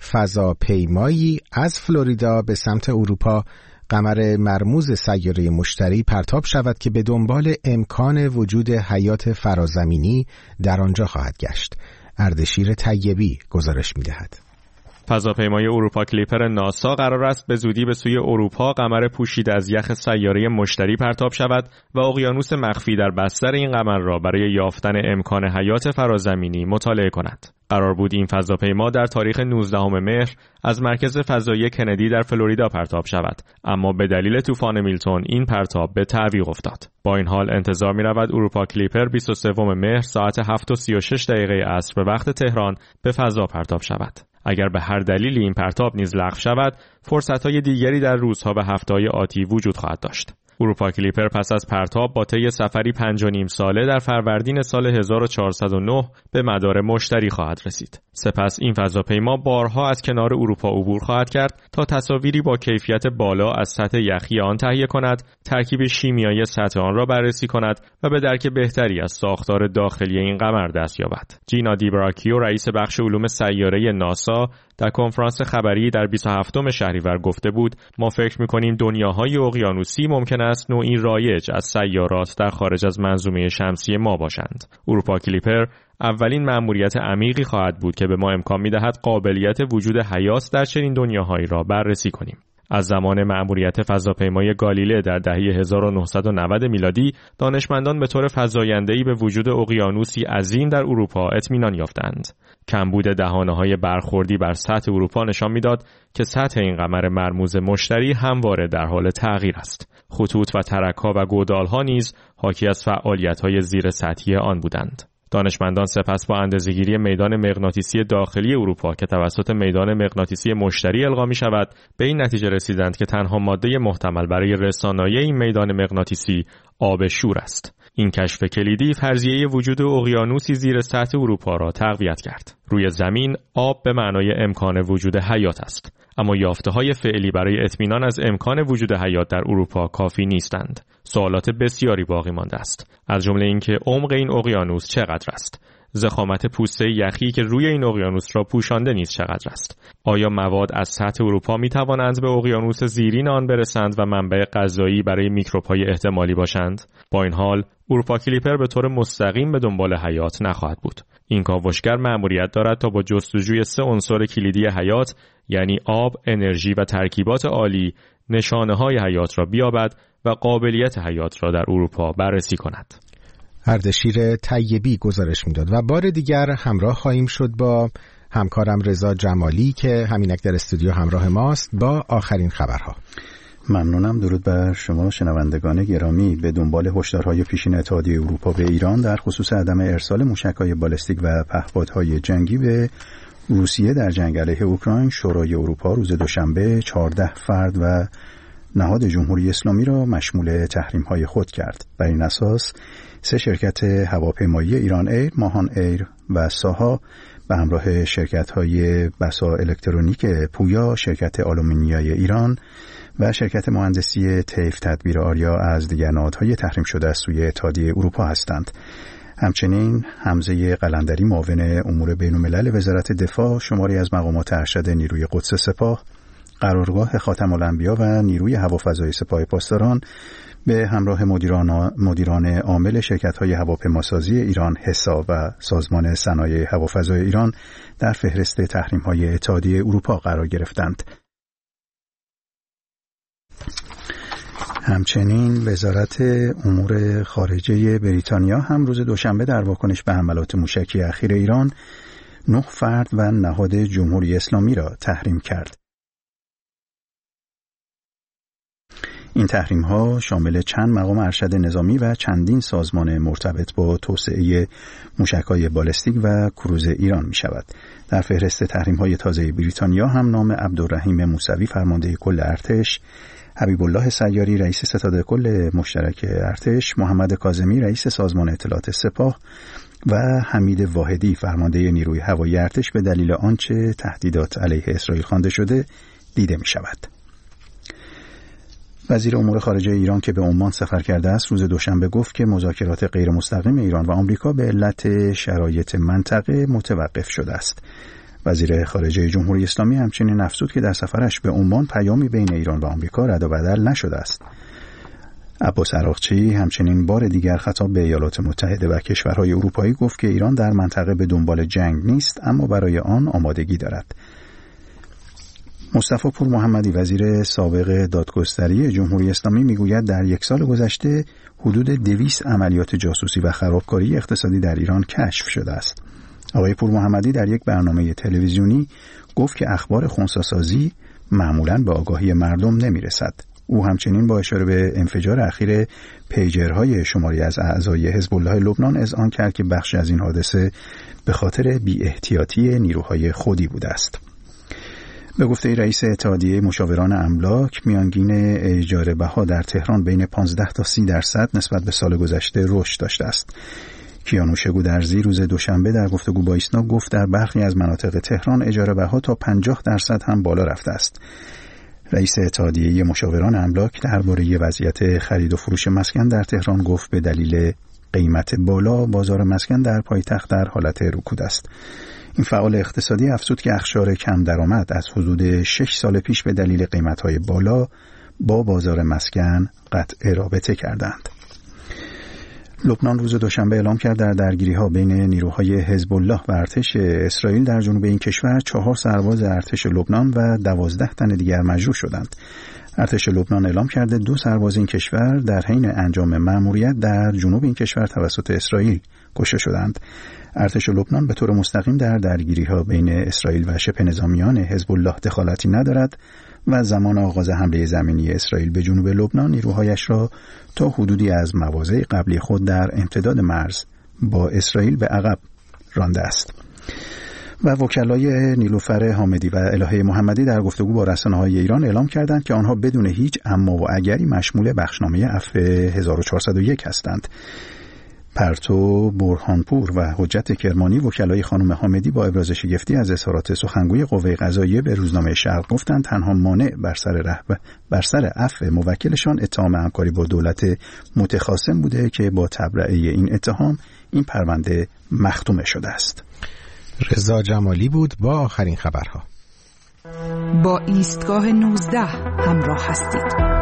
فضاپیمایی از فلوریدا به سمت اروپا، قمر مرموز سیاره مشتری، پرتاب شود که به دنبال امکان وجود حیات فرازمینی در آنجا خواهد گشت. اردشیر طیبی گزارش می‌دهد. فضاپیمای اروپا کلیپر ناسا قرار است به زودی به سوی اروپا، قمر پوشیده از یخ سیاره مشتری، پرتاب شود و اقیانوس مخفی در بستر این قمر را برای یافتن امکان حیات فرازمینی مطالعه کند. قرار بود این فضاپیما در تاریخ 19 مهر از مرکز فضایی کندی در فلوریدا پرتاب شود، اما به دلیل طوفان میلتون این پرتاب به تعویق افتاد. با این حال انتظار می رود اروپا کلیپر 23 مهر ساعت 7:36 عصر به وقت تهران به فضا پرتاب شود. اگر به هر دلیلی این پرتاب نیز لغو شود، فرصت‌های دیگری در روزها و هفته‌های آتی وجود خواهد داشت. اروپا کلیپر پس از پرتاب با طی سفری 5.5 ساله در فروردین سال 1409 به مدار مشتری خواهد رسید. سپس این فضاپیما بارها از کنار اروپا عبور خواهد کرد تا تصاویری با کیفیت بالا از سطح یخی آن تهیه کند، ترکیب شیمیایی سطح آن را بررسی کند و به درک بهتری از ساختار داخلی این قمر دست یابد. جینا دیبراکیو، رئیس بخش علوم سیاره ناسا، در کنفرانس خبری در 27 شهریور گفته بود: ما فکر می‌کنیم دنیاهای اقیانوسی ممکن است نوعی رایج از سیارات در خارج از منظومه شمسی ما باشند. اروپا کلیپر اولین مأموریت عمیقی خواهد بود که به ما امکان می‌دهد قابلیت وجود حیات در چنین دنیاهایی را بررسی کنیم. از زمان مأموریت فضاپیمای گالیله در دهه 1990 میلادی، دانشمندان به طور فزاینده‌ای به وجود اقیانوسی عظیم در اروپا اطمینان یافتند. کمبود دهانه‌های برخوردی بر سطح اروپا نشان می‌داد که سطح این قمر مرموز مشتری همواره در حال تغییر است. خطوط و ترک‌ها و گودال‌ها نیز حاکی از فعالیت‌های زیر سطحی آن بودند. دانشمندان سپس با اندازه‌گیری میدان مغناطیسی داخلی اروپا که توسط میدان مغناطیسی مشتری القا می‌شود، به این نتیجه رسیدند که تنها ماده محتمل برای رسانایی این میدان مغناطیسی آب شور است. این کشف کلیدی فرضیه وجود اقیانوسی زیر سطح اروپا را تقویت کرد. روی زمین آب به معنای امکان وجود حیات است، اما یافته‌های فعلی برای اطمینان از امکان وجود حیات در اروپا کافی نیستند. سوالات بسیاری باقی مانده است، از جمله اینکه عمق این اقیانوس چقدر است، ضخامت پوسته یخی که روی این اقیانوس را پوشانده نیز چقدر است؟ آیا مواد از سطح اروپا می توانند به اقیانوس زیرین آن برسند و منبع غذایی برای میکروب‌های احتمالی باشند؟ با این حال اروپا کلیپر به طور مستقیم به دنبال حیات نخواهد بود. این کاوشگر مأموریت دارد تا با جستجوی 3 عنصر کلیدی حیات یعنی آب، انرژی و ترکیبات عالی نشانه‌های حیات را بیابد و قابلیت حیات را در اروپا بررسی کند. اردشیر طیبی گزارش میداد و بار دیگر همراه خواهیم شد با همکارم رضا جمالی که همینک در استودیو همراه ماست با آخرین خبرها. ممنونم. درود بر شما شنوندگان گرامی. به دنبال هشدارهای پیشین اتحادیه اروپا به ایران در خصوص عدم ارسال موشک‌های بالستیک و پهپادهای جنگی به روسیه در جنگ علیه اوکراین، شورای اروپا روز دوشنبه 14 فرد و نهاد جمهوری اسلامی را مشمول تحریم‌های خود کرد. بر این اساس 3 شرکت هواپیمایی ایران ایر، ماهان ایر و ساها به همراه شرکت‌های بسا الکترونیک پویا، شرکت آلومینیای ایران و شرکت مهندسی طیف تدبیر آریا از دیگر نهادهای تحریم شده از سوی اتحادیه اروپا هستند. همچنین حمزه قلندری معاون امور بین‌الملل وزارت دفاع، شماری از مقامات ارشد نیروی قدس سپاه، قرارگاه خاتم الانبیا و نیروی هوافضای سپاه پاسداران به همراه مدیران عامل شرکت‌های هواپیماسازی ایران حسا و سازمان صنایع هوافضای ایران در فهرست تحریم‌های اتحادیه اروپا قرار گرفتند. همچنین وزارت امور خارجه بریتانیا هم روز دوشنبه در واکنش به حملات موشکی اخیر ایران 9 فرد و نهاد جمهوری اسلامی را تحریم کرد. این تحریم‌ها شامل چند مقام ارشد نظامی و چندین سازمان مرتبط با توسعه موشک‌های بالستیک و کروز ایران می‌شود. در فهرست تحریم‌های تازه بریتانیا هم نام عبدالرحیم موسوی فرمانده کل ارتش، حبیب الله سیاری رئیس ستاد کل مشترک ارتش، محمد کاظمی رئیس سازمان اطلاعات سپاه و حمید واحدی فرمانده نیروی هوایی ارتش به دلیل آنچه تهدیدات علیه اسرائیل خوانده شده دیده می‌شود. وزیر امور خارجه ایران که به عمان سفر کرده است روز دوشنبه گفت که مذاکرات غیر مستقیم ایران و آمریکا به علت شرایط منطقه متوقف شده است. وزیر خارجه جمهوری اسلامی همچنین افزود که در سفرش به عمان پیامی بین ایران و آمریکا رد و بدل نشده است. عباس عراقچی همچنین بار دیگر خطاب به ایالات متحده و کشورهای اروپایی گفت که ایران در منطقه به دنبال جنگ نیست اما برای آن آمادگی دارد. مصطفی پور محمدی وزیر سابق دادگستری جمهوری اسلامی میگوید در 1 سال گذشته حدود 200 عملیات جاسوسی و خرابکاری اقتصادی در ایران کشف شده است. آقای پور محمدی در یک برنامه تلویزیونی گفت که اخبار خنثی‌سازی معمولاً به آگاهی مردم نمیرسد. او همچنین با اشاره به انفجار اخیر پیجرهای شماری از اعضای حزب الله لبنان اذعان کرد که بخشی از این حادثه به خاطر بی‌احتیاطی نیروهای خودی بوده است. به گفته رئیس اتحادیه مشاوران املاک، میانگین اجاره بها در تهران بین 15 تا 30% نسبت به سال گذشته رشد داشته است. کیانوش گودرزی روز دوشنبه در گفتگو با ایسنا گفت در برخی از مناطق تهران اجاره بها تا 50% هم بالا رفته است. رئیس اتحادیه مشاوران املاک درباره وضعیت خرید و فروش مسکن در تهران گفت به دلیل قیمت بالا بازار مسکن در پایتخت در حالت رکود است. این فعال اقتصادی افزود که اقشار کم درآمد از حدود 6 سال پیش به دلیل قیمت‌های بالا با بازار مسکن قطع رابطه کردند. لبنان روز دوشنبه اعلام کرد در درگیری‌ها بین نیروهای حزب الله و ارتش اسرائیل در جنوب این کشور 4 سرباز ارتش لبنان و 12 تن دیگر مجروح شدند. ارتش لبنان اعلام کرده 2 سرباز این کشور در حین انجام مأموریت در جنوب این کشور توسط اسرائیل کشته شدند. ارتش لبنان به طور مستقیم در درگیری‌ها بین اسرائیل و شبه نظامیان حزب الله دخالتی ندارد و زمان آغاز حمله زمینی اسرائیل به جنوب لبنان نیروهایش را تا حدودی از مواضع قبلی خود در امتداد مرز با اسرائیل به عقب رانده است. و وکلای نیلوفر حامدی و الهه محمدی در گفتگو با رسانه‌های ایران اعلام کردند که آنها بدون هیچ اما و اگری مشمول بخشنامه عفو 1401 هستند. پرتو برهانپور و حجت کرمانی وکلای خانم حامدی با ابراز شگفتی از اظهارات سخنگوی قوه قضاییه به روزنامه شرق گفتند تنها مانع بر سر عفو موکلشان اتهام همکاری با دولت متخاصم بوده که با تبرئه این اتهام این پرونده مختومه شده است. رضا جمالی بود با آخرین خبرها. با ایستگاه 19 همراه هستید.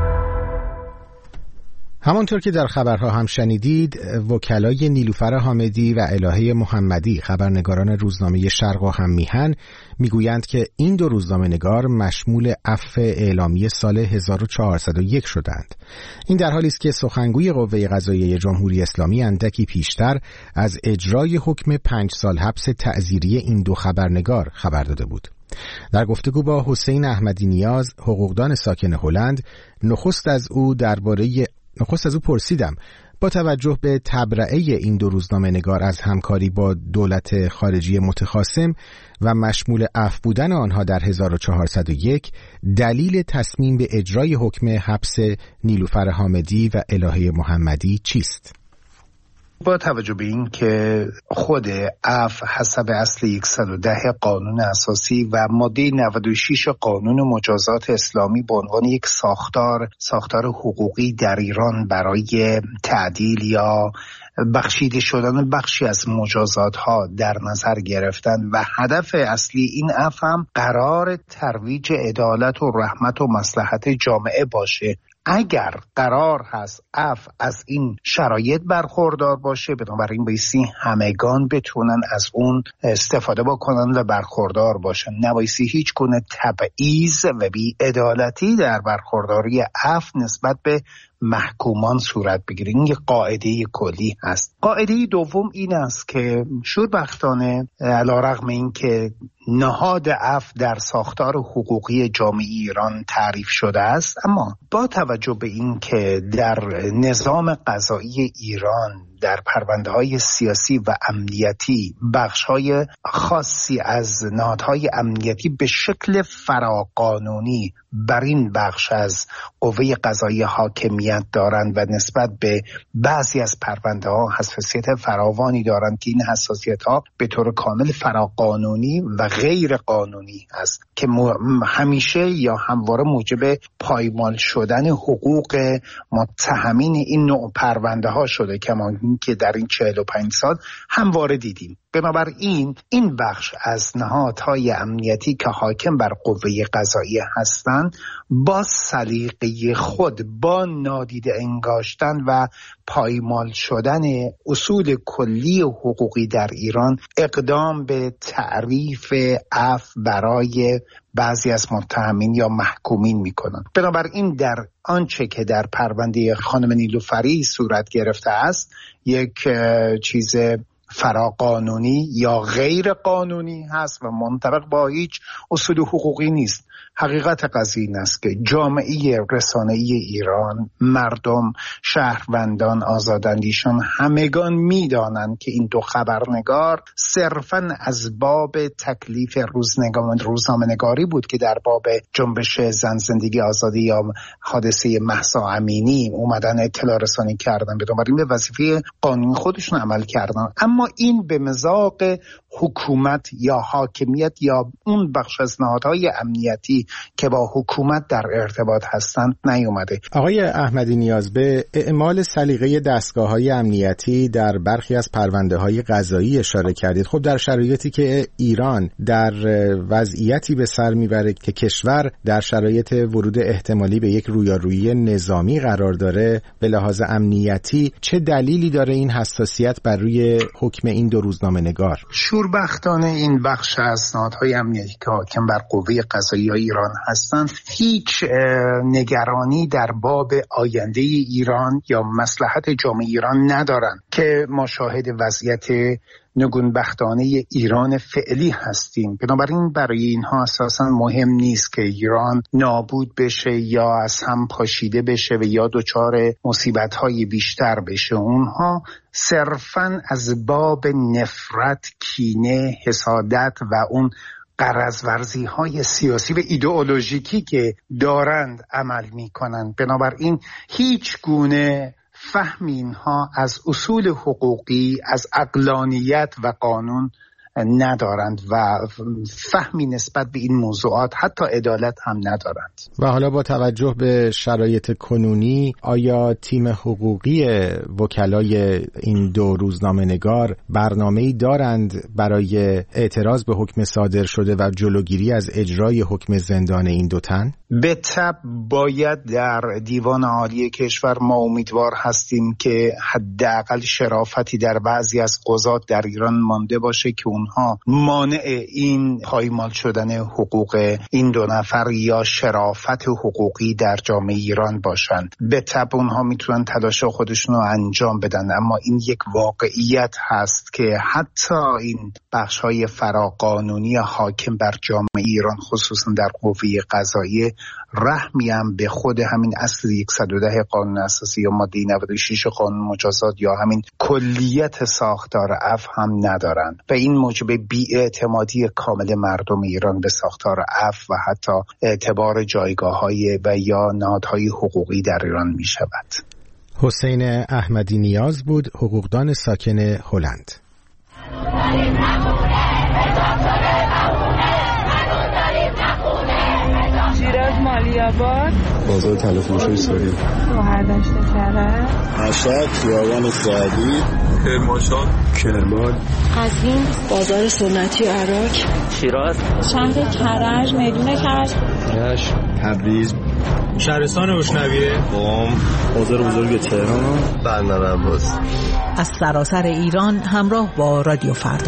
همانطور که در خبرها هم شنیدید، وکلای نیلوفر حامدی و الهه محمدی خبرنگاران روزنامه شرق و هم میهن میگویند که این دو روزنامه‌نگار مشمول عفو اعلامی سال 1401 شدند. این در حالی است که سخنگوی قوه قضاییه جمهوری اسلامی اندکی پیشتر از اجرای حکم 5 سال حبس تعزیری این دو خبرنگار خبر داده بود. در گفتگو با حسین احمدی نیاز، حقوقدان ساکن هلند، نخست از او پرسیدم با توجه به تبرئه این دو روزنامه‌نگار از همکاری با دولت خارجی متخاصم و مشمول عفو بودن آنها در 1401 دلیل تصمیم به اجرای حکم حبس نیلوفر حامدی و الهه محمدی چیست؟ با توجه به این که خود عفو حسب اصل 110 قانون اساسی و ماده 96 قانون مجازات اسلامی به عنوان یک ساختار حقوقی در ایران برای تعدیل یا بخشیده شدن بخشی از مجازات ها در نظر گرفتن و هدف اصلی این عفو هم قرار ترویج عدالت و رحمت و مصلحت جامعه باشه. اگر قرار هست عفو از این شرایط برخوردار باشه، بنابراین بایستی همگان بتونن از اون استفاده بکنن و برخوردار باشن. نبایستی هیچ گونه تبعیض و بی‌عدالتی در برخورداری عفو نسبت به محکومان صورت بگیره. این یک قاعده کلی هست. قاعده دوم این است که شوربختانه علی‌رغم این که نهاد عفو در ساختار حقوقی جامعه ایران تعریف شده است، اما با توجه به این که در نظام قضایی ایران در پرونده‌های سیاسی و امنیتی بخش‌های خاصی از نهادهای امنیتی به شکل فراقانونی بر این بخش از قوه قضاییه حاکمیت دارند و نسبت به بعضی از پرونده‌ها حساسیت فراوانی دارند که این حساسیت‌ها به طور کامل فراقانونی و غیر قانونی است که همیشه یا همواره موجب پایمال شدن حقوق متهمین این نوع پرونده‌ها شده که در این 45 سال همواره دیدیم. بنابراین این بخش از نهادهای امنیتی که حاکم بر قوه قضاییه هستند با سلیقه خود، با نادیده انگاشتن و پایمال شدن اصول کلی حقوقی در ایران اقدام به تعریف عفو برای بعضی از متهمین یا محکومین میکنن. بنابراین در آنچه که در پرونده خانم نیلوفری صورت گرفته است یک چیز فراقانونی یا غیر قانونی هست و منطبق با هیچ اصول حقوقی نیست. حقیقت قضیه این است که جامعه رسانه‌ای ایران، مردم، شهروندان، آزاداندیشان همگان می‌دانند که این دو خبرنگار صرفاً از باب تکلیف روزنامه‌نگاری بود که در باب جنبش زن زندگی آزادی یا حادثه مهسا امینی اومدن اطلاع رسانی کردن، بنابراین به وظیفه قانونی خودشون عمل کردن. اما این به مذاق حکومت یا حاکمیت یا اون بخش از نهادهای امنیتی که با حکومت در ارتباط هستند نیومده. آقای احمدی نیاز، به اعمال سلیقه دستگاه‌های امنیتی در برخی از پرونده‌های قضایی اشاره کردید. خب در شرایطی که ایران در وضعیتی به سر میبره که کشور در شرایط ورود احتمالی به یک رویارویی نظامی قرار داره، به لحاظ امنیتی چه دلیلی داره این حساسیت بر روی حکم این دو روزنامه‌نگار؟ شوربختانه این بخش از نهادهای امنیتی که حاکم بر قوه قضاییه ایران هستند هیچ نگرانی در باب آینده ایران یا مصلحت جامعه ایران ندارند که ما شاهد وضعیت نگونبختانه ایران فعلی هستیم. بنابراین برای اینها اساساً مهم نیست که ایران نابود بشه یا از هم پاشیده بشه و یا دچار مصیبت‌های بیشتر بشه. اونها صرفاً از باب نفرت، کینه، حسادت و اون غرض‌ورزی های سیاسی و ایدئولوژیکی که دارند عمل می کنند. بنابراین هیچ گونه فهم اینها از اصول حقوقی، از عقلانیت و قانون ندارند و فهمی نسبت به این موضوعات حتی عدالت هم ندارند. و حالا با توجه به شرایط کنونی آیا تیم حقوقی وکلای این دو روزنامه‌نگار برنامه‌ای دارند برای اعتراض به حکم صادر شده و جلوگیری از اجرای حکم زندان این دو تن؟ به طبع باید در دیوان عالی کشور ما امیدوار هستیم که حداقل شرافتی در بعضی از قضات در ایران مانده باشه که اونها مانع این پایمال شدن حقوق این دو نفر یا شرافت حقوقی در جامعه ایران باشن. به طبع اونها میتونن تلاش خودشون رو انجام بدن، اما این یک واقعیت هست که حتی این بخش‌های فراقانونی حاکم بر جامعه ایران خصوصا در قوه قضاییه رحمی هم به خود همین اصل 110 قانون اساسی یا ماده 96 قانون مجازات یا همین کلیت ساختار عفو هم ندارن و این موجب بی‌اعتمادی کامل مردم ایران به ساختار عفو و حتی اعتبار جایگاه‌های و یا نهادهای حقوقی در ایران می شود. حسین احمدی نیاز بود، حقوقدان ساکن هلند. شیراز مالی‌آباد، بازار تلفروشی سوری، شهردشت کرج، مشهد، خیابان سعدی، کرمانشاه، کرمان، قزوین، بازار سنتی عراق، شیراز، شهر کرج، میدون کرج، رشت، تبریز، شهرستان اشنویه، قم، بازار بزرگ تهران، بندر عباس. از سراسر ایران همراه با رادیو فردا.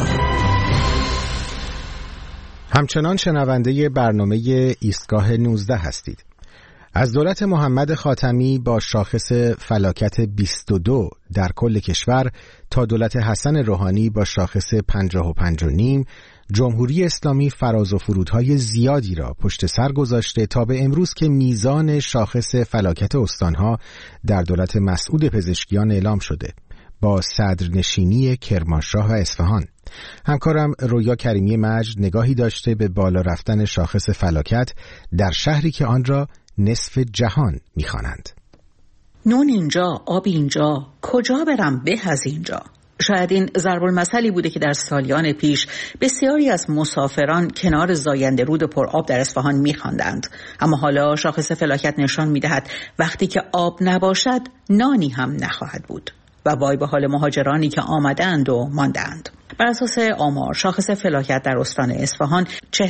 همچنان شنونده برنامه ایستگاه 19 هستید. از دولت محمد خاتمی با شاخص فلاکت 22 در کل کشور تا دولت حسن روحانی با شاخص 55.5 جمهوری اسلامی فراز و فرودهای زیادی را پشت سر گذاشته تا به امروز که میزان شاخص فلاکت استانها در دولت مسعود پزشکیان اعلام شده با صدرنشینی کرمانشاه و اصفهان. همکارم رویا کریمی مجد نگاهی داشته به بالا رفتن شاخص فلاکت در شهری که آن را نصف جهان می‌خوانند. نون اینجا، آب اینجا، کجا برم به از اینجا. شاید این ضرب المثلی بوده که در سالیان پیش بسیاری از مسافران کنار زاینده رود پر آب در اصفهان می‌خواندند. اما حالا شاخص فلاکت نشان می‌دهد وقتی که آب نباشد نانی هم نخواهد بود. و وای به حال مهاجرانی که آمدند و ماندند. بر اساس آمار شاخص فلاکت در استان اصفهان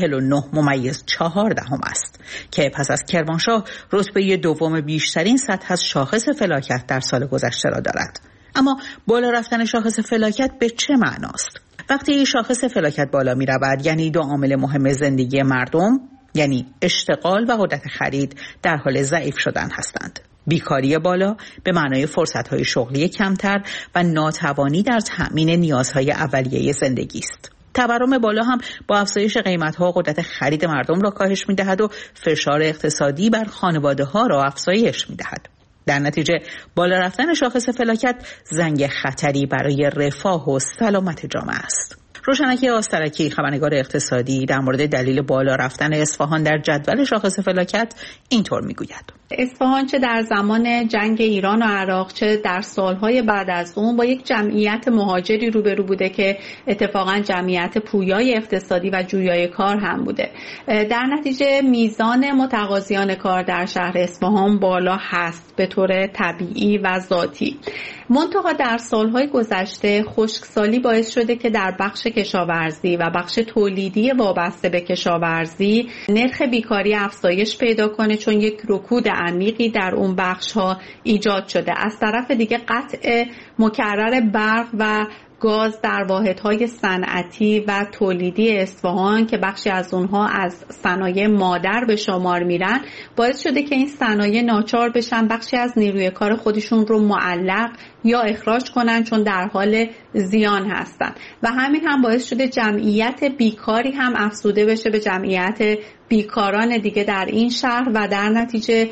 49.4 است که پس از کرمانشاه رتبه دوم بیشترین سطح از شاخص فلاکت در سال گذشته را دارد. اما بالا رفتن شاخص فلاکت به چه معناست؟ وقتی شاخص فلاکت بالا می رود یعنی دو عامل مهم زندگی مردم یعنی اشتغال و قدرت خرید در حال ضعیف شدن هستند. بیکاری بالا به معنای فرصت‌های شغلی کمتر و ناتوانی در تأمین نیازهای اولیه زندگی است. تورم بالا هم با افزایش قیمت‌ها و قدرت خرید مردم را کاهش می‌دهد و فشار اقتصادی بر خانواده‌ها را افزایش می‌دهد. در نتیجه بالا رفتن شاخص فلاکت زنگ خطری برای رفاه و سلامت جامعه است. روشنکی آسترکی خبرنگار اقتصادی در مورد دلیل بالا رفتن اصفهان در جدول شاخص فلاکت اینطور میگوید: اصفهان چه در زمان جنگ ایران و عراق چه در سالهای بعد از اون با یک جمعیت مهاجری روبرو بوده که اتفاقا جمعیت پویای اقتصادی و جویای کار هم بوده. در نتیجه میزان متقاضیان کار در شهر اصفهان بالا هست به طور طبیعی و ذاتی. منتها در سالهای گذشته خشکسالی باعث شده که در بخش کشاورزی و بخش تولیدی وابسته به کشاورزی نرخ بیکاری افزایش پیدا کنه چون یک رکود عمیقی در اون بخش‌ها ایجاد شده. از طرف دیگه قطع مکرر برق و گاز در واحدهای صنعتی و تولیدی اصفهان که بخشی از اونها از صنایع مادر به شمار میرن باعث شده که این صنایع ناچار بشن بخشی از نیروی کار خودشون رو معلق یا اخراج کنن چون در حال زیان هستن و همین هم باعث شده جمعیت بیکاری هم افزوده بشه به جمعیت بیکاران دیگه در این شهر و در نتیجه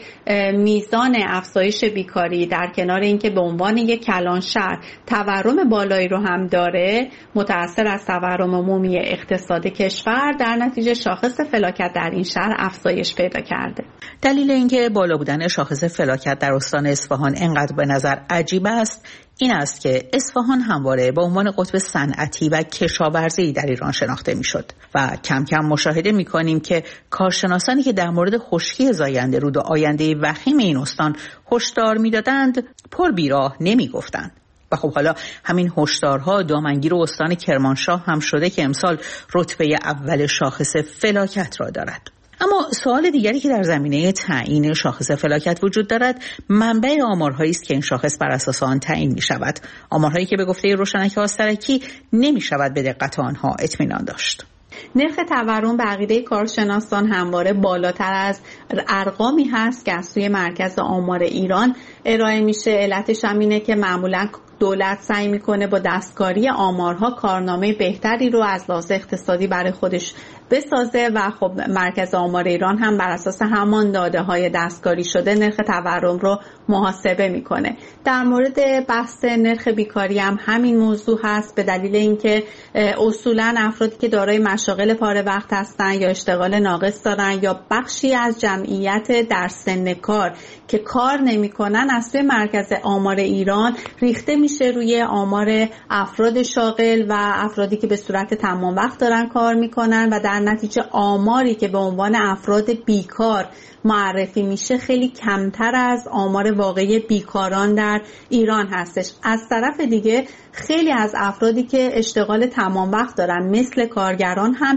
میزان افزایش بیکاری در کنار اینکه به عنوان یک کلان شهر تورم بالایی رو هم داره متأثر از تورم عمومی اقتصاد کشور در نتیجه شاخص فلاکت در این شهر افزایش پیدا کرده. دلیل اینکه بالا بودن شاخص فلاکت در استان اصفهان انقدر به نظر عجیب است این است که اصفهان همواره به عنوان قطب صنعتی و کشاورزی در ایران شناخته میشد و کم کم مشاهده میکنیم که کارشناسانی که در مورد خشکی زاینده رود و آینده وخیم این استان هشدار میدادند پر بیراه نمیگفتند. و خب حالا همین هشدارها دامنگیر استان کرمانشاه هم شده که امسال رتبه اول شاخص فلاکت را دارد. اما سوال دیگری که در زمینه تعیین شاخص فلاکت وجود دارد منبع آمارهایی است که این شاخص بر اساس آن تعیین می شود، آمارهایی که به گفته روشنک آسترکی نمی شود به دقت آنها اطمینان داشت. نرخ تورم به عقیده کارشناسان همواره بالاتر از ارقامی هست که از سوی مرکز آمار ایران ارائه میشه. علتش هم اینه که معمولا دولت سعی میکنه با دستکاری آمارها کارنامه بهتری رو از لحاظ اقتصادی برای خودش بسازه و خب مرکز آمار ایران هم بر اساس همان داده های دستکاری شده نرخ تورم رو محاسبه میکنه. در مورد بحث نرخ بیکاری هم همین موضوع هست، به دلیل اینکه اصولا افرادی که دارای مشاغل پاره وقت هستن یا اشتغال ناقص دارن یا بخشی از جمعیت در سن کار که کار نمیکنن از سوی مرکز آمار ایران ریخته میشه روی آمار افراد شاغل و افرادی که به صورت تمام وقت دارن کار میکنن و در نتیجه آماری که به عنوان افراد بیکار معرفی میشه خیلی کمتر از آمار واقعی بیکاران در ایران هستش. از طرف دیگه خیلی از افرادی که اشتغال تمام وقت دارن مثل کارگران هم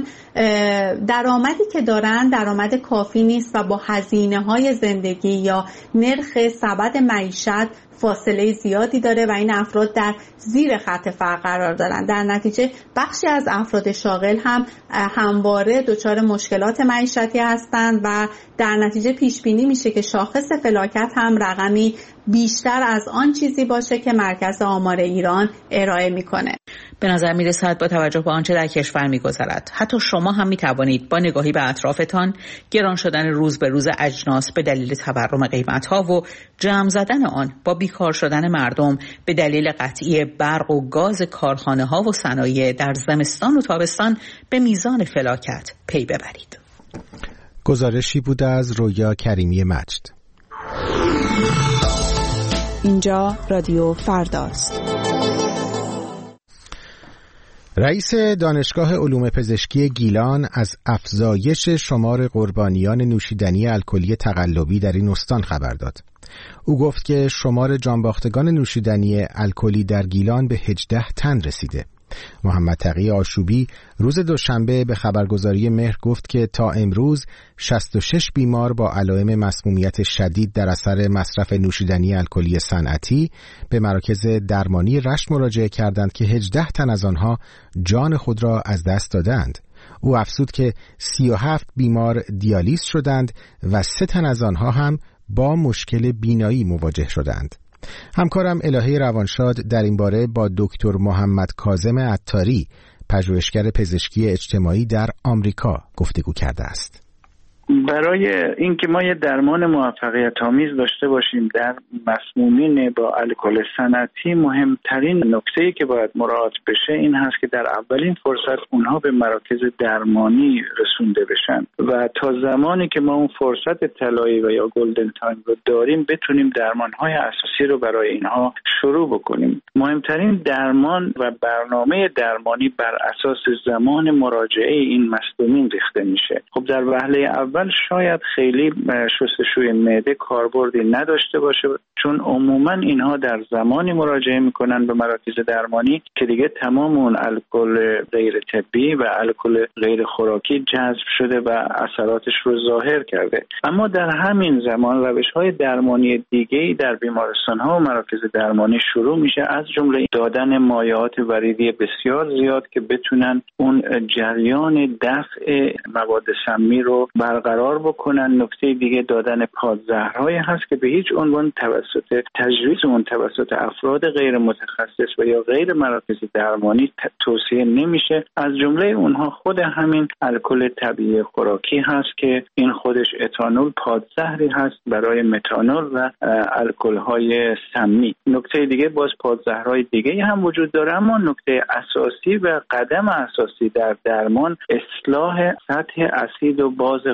درآمدی که دارن درآمد کافی نیست و با هزینه‌های زندگی یا نرخ سبد معیشت فاصله زیادی داره و این افراد در زیر خط فقر قرار دارن. در نتیجه بخشی از افراد شاغل هم همواره دچار مشکلات معیشتی هستند و در نتیجه پیش بینی میشه که شاخص فلاکت هم رقمی بیشتر از آن چیزی باشه که مرکز آمار ایران ارائه میکنه. به نظر میرسد با توجه به آنچه در کشور میگذرد حتی شما هم میتوانید با نگاهی به اطرافتان گران شدن روز به روز اجناس به دلیل تورم قیمت‌ها و جمع زدن آن با بیکار شدن مردم به دلیل قطعی برق و گاز کارخانه‌ها و صنایع در زمستان و تابستان به میزان فلاکت پی ببرید. گزارشی بود از رویا کریمی مجد. اینجا رادیو فرداست. رئیس دانشگاه علوم پزشکی گیلان از افزایش شمار قربانیان نوشیدنی الکلی تقلبی در این استان خبر داد. او گفت که شمار جانباختگان نوشیدنی الکلی در گیلان به 18 تن رسیده. محمد تقی آشوبی روز دوشنبه به خبرگزاری مهر گفت که تا امروز 66 بیمار با علائم مسمومیت شدید در اثر مصرف نوشیدنی الکلی صنعتی به مراکز درمانی رشت مراجعه کردند که 18 تن از آنها جان خود را از دست دادند. او افزود که 37 بیمار دیالیز شدند و 3 تن از آنها هم با مشکل بینایی مواجه شدند. همکارم الهه روانشاد در این باره با دکتر محمد کاظم عطاری، پژوهشگر پزشکی اجتماعی در آمریکا گفتگو کرده است. برای اینکه ما یه درمان موفقیت آمیز داشته باشیم در مسمومین با الکل صنعتی، مهمترین نکته‌ای که باید مراعات بشه این هست که در اولین فرصت اونها به مراکز درمانی رسونده بشن و تا زمانی که ما اون فرصت طلایی و یا گلدن تایم رو داریم بتونیم درمان‌های اساسی رو برای اینها شروع بکنیم. مهمترین درمان و برنامه درمانی بر اساس زمان مراجعه این مصدومین ریخته میشه. خب در وهله اول شاید خیلی شستشوی معده کاربردی نداشته باشه، چون عموما اینها در زمانی مراجعه میکنن به مراکز درمانی که دیگه تمام اون الکل غیر طبی و الکل غیر خوراکی جذب شده و اثراتش رو ظاهر کرده. اما در همین زمان روش‌های درمانی دیگه‌ای در بیمارستان‌ها و مراکز درمانی شروع میشه، از جمله دادن مایعات وریدی بسیار زیاد که بتونن اون جریان دفع مواد سمی رو برقرار بکنن. نکته دیگه دادن پادزهرهایی هست که به هیچ عنوان توسط تجویز اون توسط افراد غیر متخصص و یا غیر مراکز درمانی توصیه نمیشه. از جمله اونها خود همین الکل طبیعی خوراکی هست که این خودش اتانول پادزهری هست برای متانول و الکل‌های سمی. نکته دیگه باز پادزهرهای دیگه هم وجود داره، اما نکته اساسی و قدم اساسی در درمان اصلاح سطح اسید و باز خون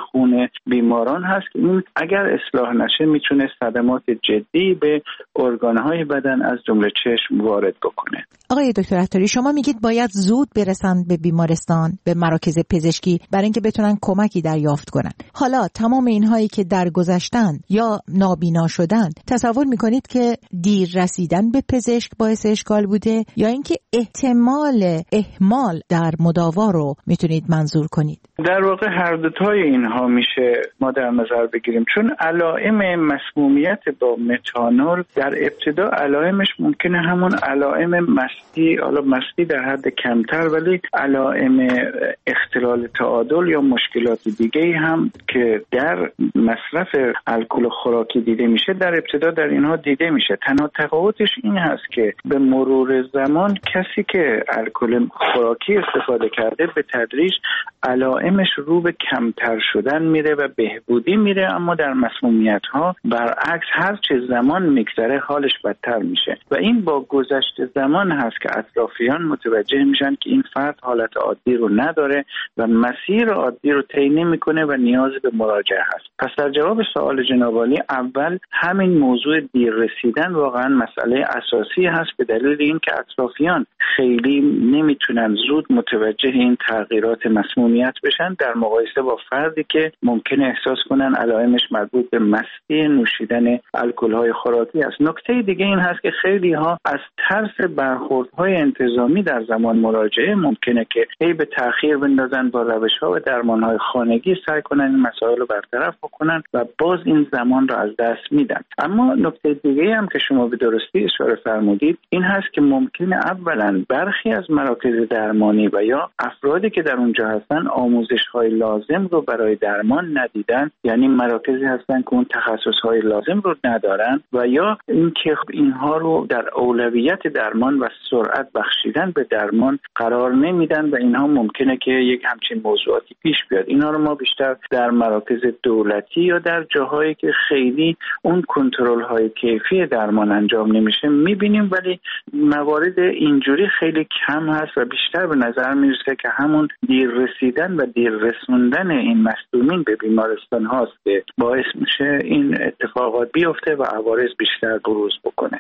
بیماران هست که این اگر اصلاح نشه میتونه صدمات جدی به ارگانهای بدن از جمله چشم وارد بکنه. آقای دکتر عطاری، شما میگید باید زود برسن به بیمارستان، به مراکز پزشکی برای اینکه بتونن کمکی دریافت کنن. حالا تمام اینهایی که درگذشتن یا نابینا شدن، تصور میکنید که دیر رسیدن به پزشک باعث اشکال بوده یا اینکه احتمال اهمال در مداوا رو میتونید منظور کنید؟ در واقع هر دوتای اینها میشه ما در نظر بگیریم، چون علائم مسمومیت با متانول در ابتدا علائمش ممکنه همون علائم مستی، حالا مستی در حد کمتر، ولی علائم اختلال تعادل یا مشکلات دیگه هم که در مصرف الکل خوراکی دیده میشه در ابتدا در اینها دیده میشه. تنها تفاوتش این هست که به مرور زمان کسی که الکل خوراکی استفاده کرده به تدریج علائمش رو به کمتر شدن میره و بهبودی میره، اما در مسمومیت ها برعکس هر چه زمان میگذره حالش بدتر میشه و این با گذشت زمان هست که اطرافیان متوجه میشن که این فرد حالت عادی رو نداره و مسیر عادی رو طی نمیکنه و نیاز به مراجعه هست. پس در جواب سوال جناب عالی، اول همین موضوع دیر رسیدن واقعا مسئله اساسی هست، به دلیل اینکه اطرافیان خیلی نمیتونن زود متوجه این تغییرات مسمومیت بشن در مقایسه با فردی که ممکنه احساس کنن علائمش مربوط به مستی نوشیدن الکل‌های خوراکی است. نکته دیگه این هست که خیلی ها از ترس برخوردهای انتظامی در زمان مراجعه ممکنه که هی به تأخیر بندازن، با روش‌ها و درمان‌های خانگی سعی کنن این مسائل رو برطرف بکنن و باز این زمان رو از دست میدن. اما نکته دیگه هم که شما به درستی اشاره فرمودید این هست که ممکنه اولا برخی از مراکز درمانی و یا افرادی که در اونجا هستن آموزش‌های لازم رو برای درمان ندیدن، یعنی مراکزی هستن که اون تخصص‌های لازم رو ندارن و یا اینکه اینها رو در اولویت درمان و سرعت بخشیدن به درمان قرار نمیدن و اینها ممکنه که یک همچین موضوعاتی پیش بیاد. اینها رو ما بیشتر در مراکز دولتی یا در جاهایی که خیلی اون کنترل‌های کیفی درمان انجام نمیشه میبینیم، ولی موارد اینجوری خیلی کم هست و بیشتر به نظر میرسه که همون دیر رسیدن و دیر رسوندن این مصدومین به بیمارستان هاست که باعث میشه این اتفاقات بیفته و عوارض بیشتر بروز بکنه.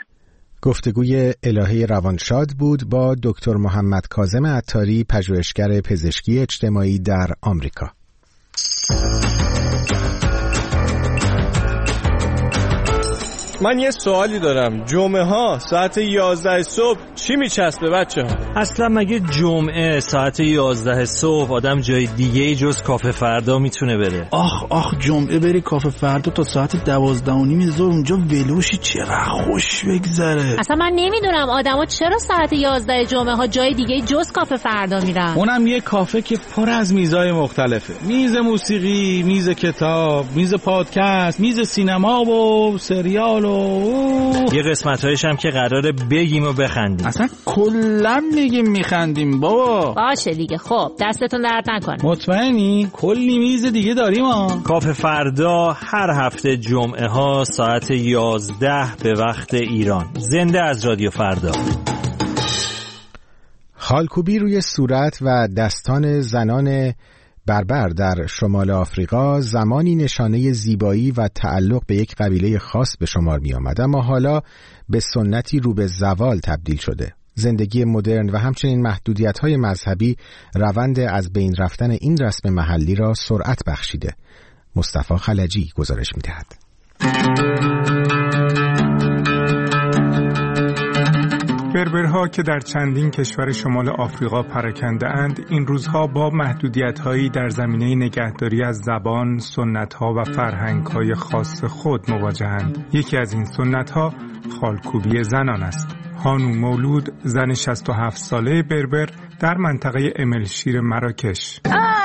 گفتگوی الهی روانشاد بود با دکتر محمد کاظم عطاری، پژوهشگر پزشکی اجتماعی در آمریکا. من یه سوالی دارم، جمعه ها ساعت 11 صبح چی میچسبه بچه ها؟ اصلا مگه جمعه ساعت 11 صبح آدم جای دیگه جز کافه فردا میتونه بره؟ آخ جمعه بری کافه فردا تا ساعت 12:30 ظهر اونجا ولوشی، چقدر خوش بگذره. اصلا من نمیدونم آدما چرا ساعت 11 جمعه ها جای دیگه جز کافه فردا میرن. اونم یه کافه که پر از میزای مختلفه، میز موسیقی، میز کتاب، میز پادکست، میز سینما و سریال و یه قسمت‌هایش هم که قراره بگیم و بخندیم. اصلا کلا میگیم میخندیم بابا. باشه دیگه، خب دستتون درد نکنه. مطمئنی؟ کلی میز دیگه داریم ها. کافه فردا هر هفته جمعه ها ساعت 11 به وقت ایران. زنده از رادیو فردا. خالکوبی روی صورت و دستان زنان بربر در شمال آفریقا زمانی نشانه زیبایی و تعلق به یک قبیله خاص به شمار می آمد، اما حالا به سنتی رو به زوال تبدیل شده. زندگی مدرن و همچنین محدودیت‌های مذهبی روند از بین رفتن این رسم محلی را سرعت بخشیده. مصطفی خلجی گزارش می‌دهد. بربرها که در چندین کشور شمال آفریقا پراکنده اند، این روزها با محدودیت‌هایی در زمینه نگهداری از زبان، سنت‌ها و فرهنگ‌های خاص خود مواجهند. یکی از این سنت‌ها خالکوبی زنان است. هانو مولود، زن 67 ساله بربر در منطقه املشیر مراکش.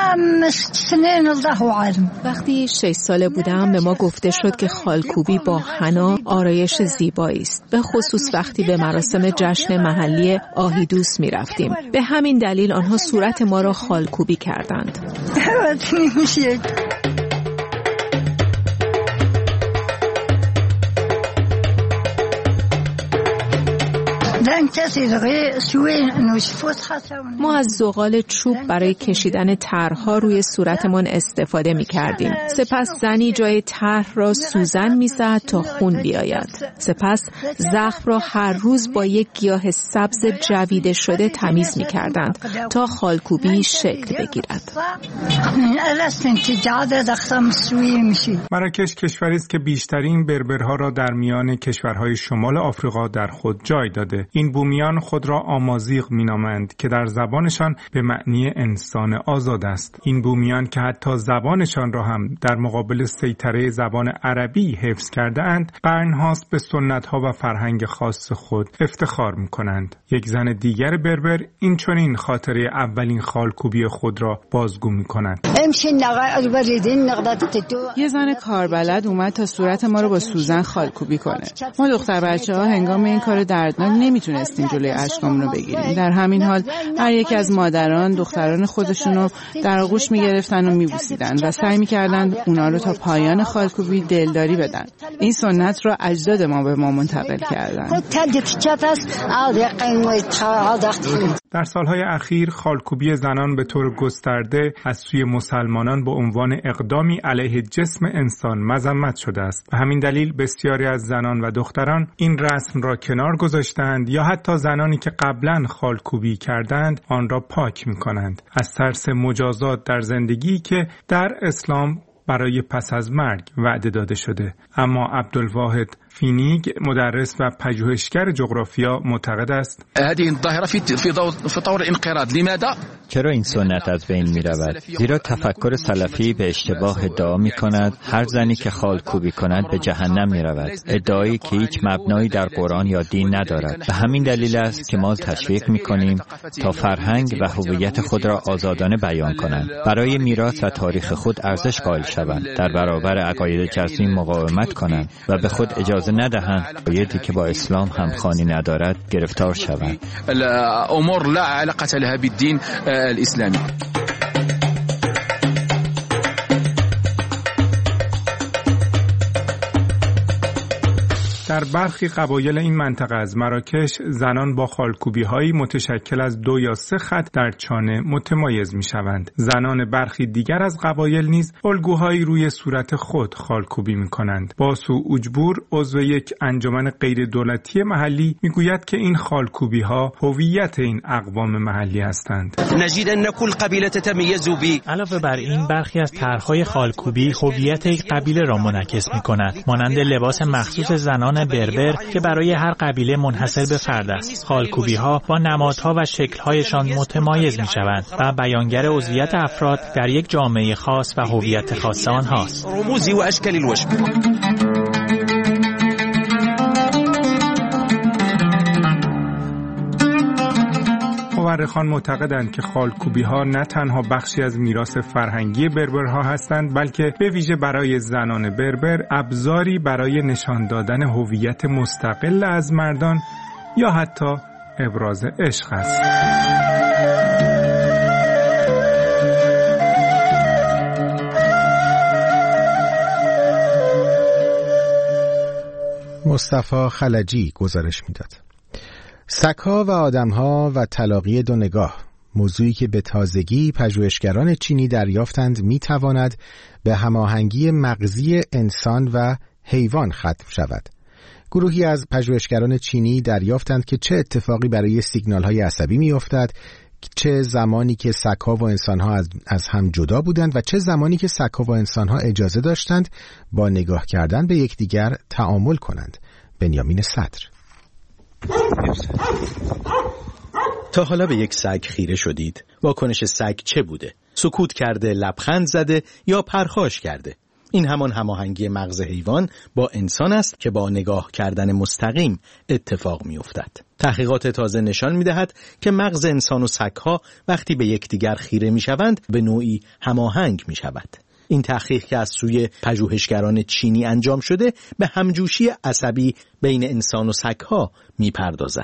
وقتی 6 ساله بودم به ما گفته شد که خالکوبی با حنا آرایش زیبایی است، به خصوص وقتی به مراسم جشن محلی آهیدوس می رفتیم. به همین دلیل آنها صورت ما را خالکوبی کردند. ما از زغال چوب برای کشیدن طرح‌ها روی صورتمان استفاده می‌کردیم. سپس زنی جای طرح را سوزن می‌زد تا خون بیاید. سپس زخم را هر روز با یک گیاه سبز جویده شده تمیز می‌کردند تا خالکوبی شکل بگیرد. مراکش کشوری است که بیشترین بربرها را در میان کشورهای شمال آفریقا در خود جای داده. این بومیان خود را آمازیغ مینامند که در زبانشان به معنی انسان آزاد است. این بومیان که حتی زبانشان را هم در مقابل سیطره زبان عربی حفظ کرده اند، قرن‌هاست به سنت‌ها و فرهنگ خاص خود افتخار می‌کنند. یک زن دیگر بربر این چنین خاطره اولین خالکوبی خود را بازگو می‌کند. یه زن کاربلد اومد تا صورت ما رو با سوزن خالکوبی کنه. ما دختر بچه‌ها هنگام این کار دردناک نمیتونستیم جلوی اشکامون رو بگیریم. در همین حال هر یک از مادران دختران خودشون رو در آغوش میگرفتن و میبوسیدن و سعی میکردن اونا رو تا پایان خالکوبی دلداری بدن. این سنت رو اجداد ما به ما منتقل کردن. در سالهای اخیر خالکوبی زنان به طور گسترده از سوی مسلمانان به عنوان اقدامی علیه جسم انسان مذمت شده است. به همین دلیل بسیاری از زنان و دختران این رسم را کنار گذاشتند یا حتی زنانی که قبلا خالکوبی کردند آن را پاک می‌کنند از ترس مجازات در زندگی که در اسلام برای پس از مرگ وعده داده شده. اما عبدالواحد فینیگ مدرس و پژوهشگر جغرافیا معتقد است هذه الظاهرة في طور انقراض. لماذا؟ چرا این سنت از بین می رود؟ زیرا تفکر سلفی به اشتباه ادعا می کند هر زنی که خالکوبی کند به جهنم می رود. ادعایی که هیچ مبنایی در قرآن یا دین ندارد. به همین دلیل است که ما تشویق می کنیم تا فرهنگ و هویت خود را آزادانه بیان کنند. برای میراث و تاریخ خود ارزش قائل شوند. در برابر عقاید جسمی مقاومت کنند و به خود اجازه ندهند عقایدی که با اسلام همخوانی ندارد گرفتار شوند. الامور لا علاقه لها بالدين الاسلامي. در برخی قبایل این منطقه از مراکش زنان با خالکوبی‌هایی متشکل از 2 یا 3 خط در چانه متمایز می‌شوند. زنان برخی دیگر از قبایل نیز الگوهایی روی صورت خود خالکوبی می‌کنند. باسو اوجبور عضو یک انجمن غیر دولتی محلی می‌گوید که این خالکوبی‌ها هویت این اقوام محلی هستند. نجد ان كل قبیله تتميز به. علاوه بر این برخی از طرح‌های خالکوبی هویت یک قبیله را منعکس می‌کند، مانند لباس مخصوص زنان بربر که برای هر قبیله منحصر به فرد است. خالکوبی‌ها با نمادها و شکل‌هایشان متمایز می‌شوند و بیانگر عضویت افراد در یک جامعه خاص و هویت خاص آنهاست. رموز و اشکال الوجه. مورخان معتقدند که خالکوبی‌ها نه تنها بخشی از میراث فرهنگی بربرها هستند، بلکه به ویژه برای زنان بربر ابزاری برای نشان دادن هویت مستقل از مردان یا حتی ابراز عشق است. مصطفی خلجی گزارش می‌داد. سگ‌ها و آدم‌ها و تلاقی 2 نگاه، موضوعی که به تازگی پژوهشگران چینی دریافتند می‌تواند به هماهنگی مغزی انسان و حیوان ختم شود. گروهی از پژوهشگران چینی دریافتند که چه اتفاقی برای سیگنال‌های عصبی می‌افتد، چه زمانی که سگ‌ها و انسان‌ها از هم جدا بودند و چه زمانی که سگ‌ها و انسان‌ها اجازه داشتند با نگاه کردن به یکدیگر تعامل کنند. بنیامین صدر: تا حالا به یک سگ خیره شدید؟ واکنش سگ چه بوده؟ سکوت کرده، لبخند زده یا پرخاش کرده؟ این همان هماهنگی مغز حیوان با انسان است که با نگاه کردن مستقیم اتفاق می افتد. تحقیقات تازه نشان می دهد که مغز انسان و سگ‌ها وقتی به یکدیگر خیره می شوند به نوعی هماهنگ می شود. این تحقیق که از سوی پژوهشگران چینی انجام شده به همجوشی عصبی بین انسان و سگ‌ها می‌پردازد.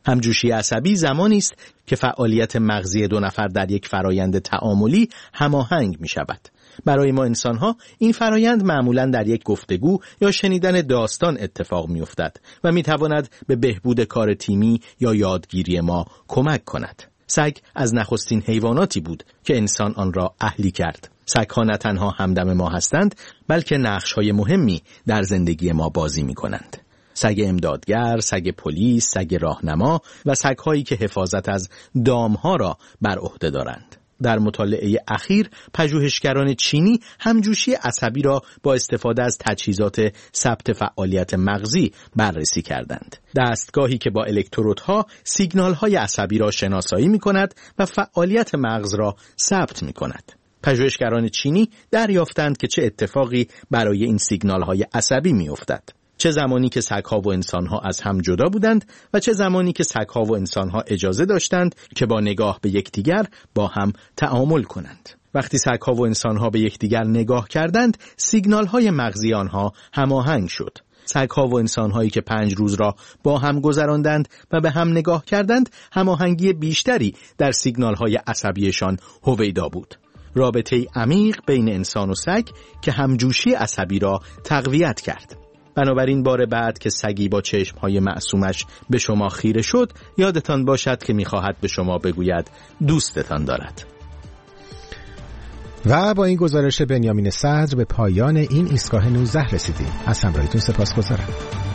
همجوشی عصبی زمانی است که فعالیت مغزی دو نفر در یک فرایند تعاملی هماهنگ می شود. برای ما انسان‌ها این فرایند معمولاً در یک گفتگو یا شنیدن داستان اتفاق می‌افتد و می‌تواند به بهبود کار تیمی یا یادگیری ما کمک کند. سگ از نخستین حیواناتی بود که انسان آن را اهلی کرد. سگ‌ها نه تنها همدم ما هستند، بلکه نقش‌های مهمی در زندگی ما بازی می‌کنند. سگ امدادگر، سگ پلیس، سگ راهنما و سگ‌هایی که حفاظت از دام‌ها را بر عهده دارند. در مطالعه اخیر پژوهشگران چینی همجوشی عصبی را با استفاده از تجهیزات ثبت فعالیت مغزی بررسی کردند. دستگاهی که با الکترودها سیگنال‌های عصبی را شناسایی می‌کند و فعالیت مغز را ثبت می‌کند. پژوهشگران چینی دریافتند که چه اتفاقی برای این سیگنال‌های عصبی می‌افتد. چه زمانی که سگ‌ها و انسان‌ها از هم جدا بودند و چه زمانی که سگ‌ها و انسان‌ها اجازه داشتند که با نگاه به یکدیگر با هم تعامل کنند. وقتی سگ‌ها و انسان‌ها به یکدیگر نگاه کردند، سیگنال‌های مغزی آنها هماهنگ شد. سگ‌ها و انسان‌هایی که 5 روز را با هم گذراندند و به هم نگاه کردند، هماهنگی بیشتری در سیگنال‌های عصبیشان هویدا بود. رابطه‌ای عمیق بین انسان و سگ که همجوشی عصبی را تقویت کرد. بنابراین بار بعد که سگی با چشمهای معصومش به شما خیره شد، یادتان باشد که می‌خواهد به شما بگوید دوستتان دارد. و با این گزارش بنیامین صدر به پایان این ایستگاه 19 رسیدیم. از همراهیتون سپاسگزارم.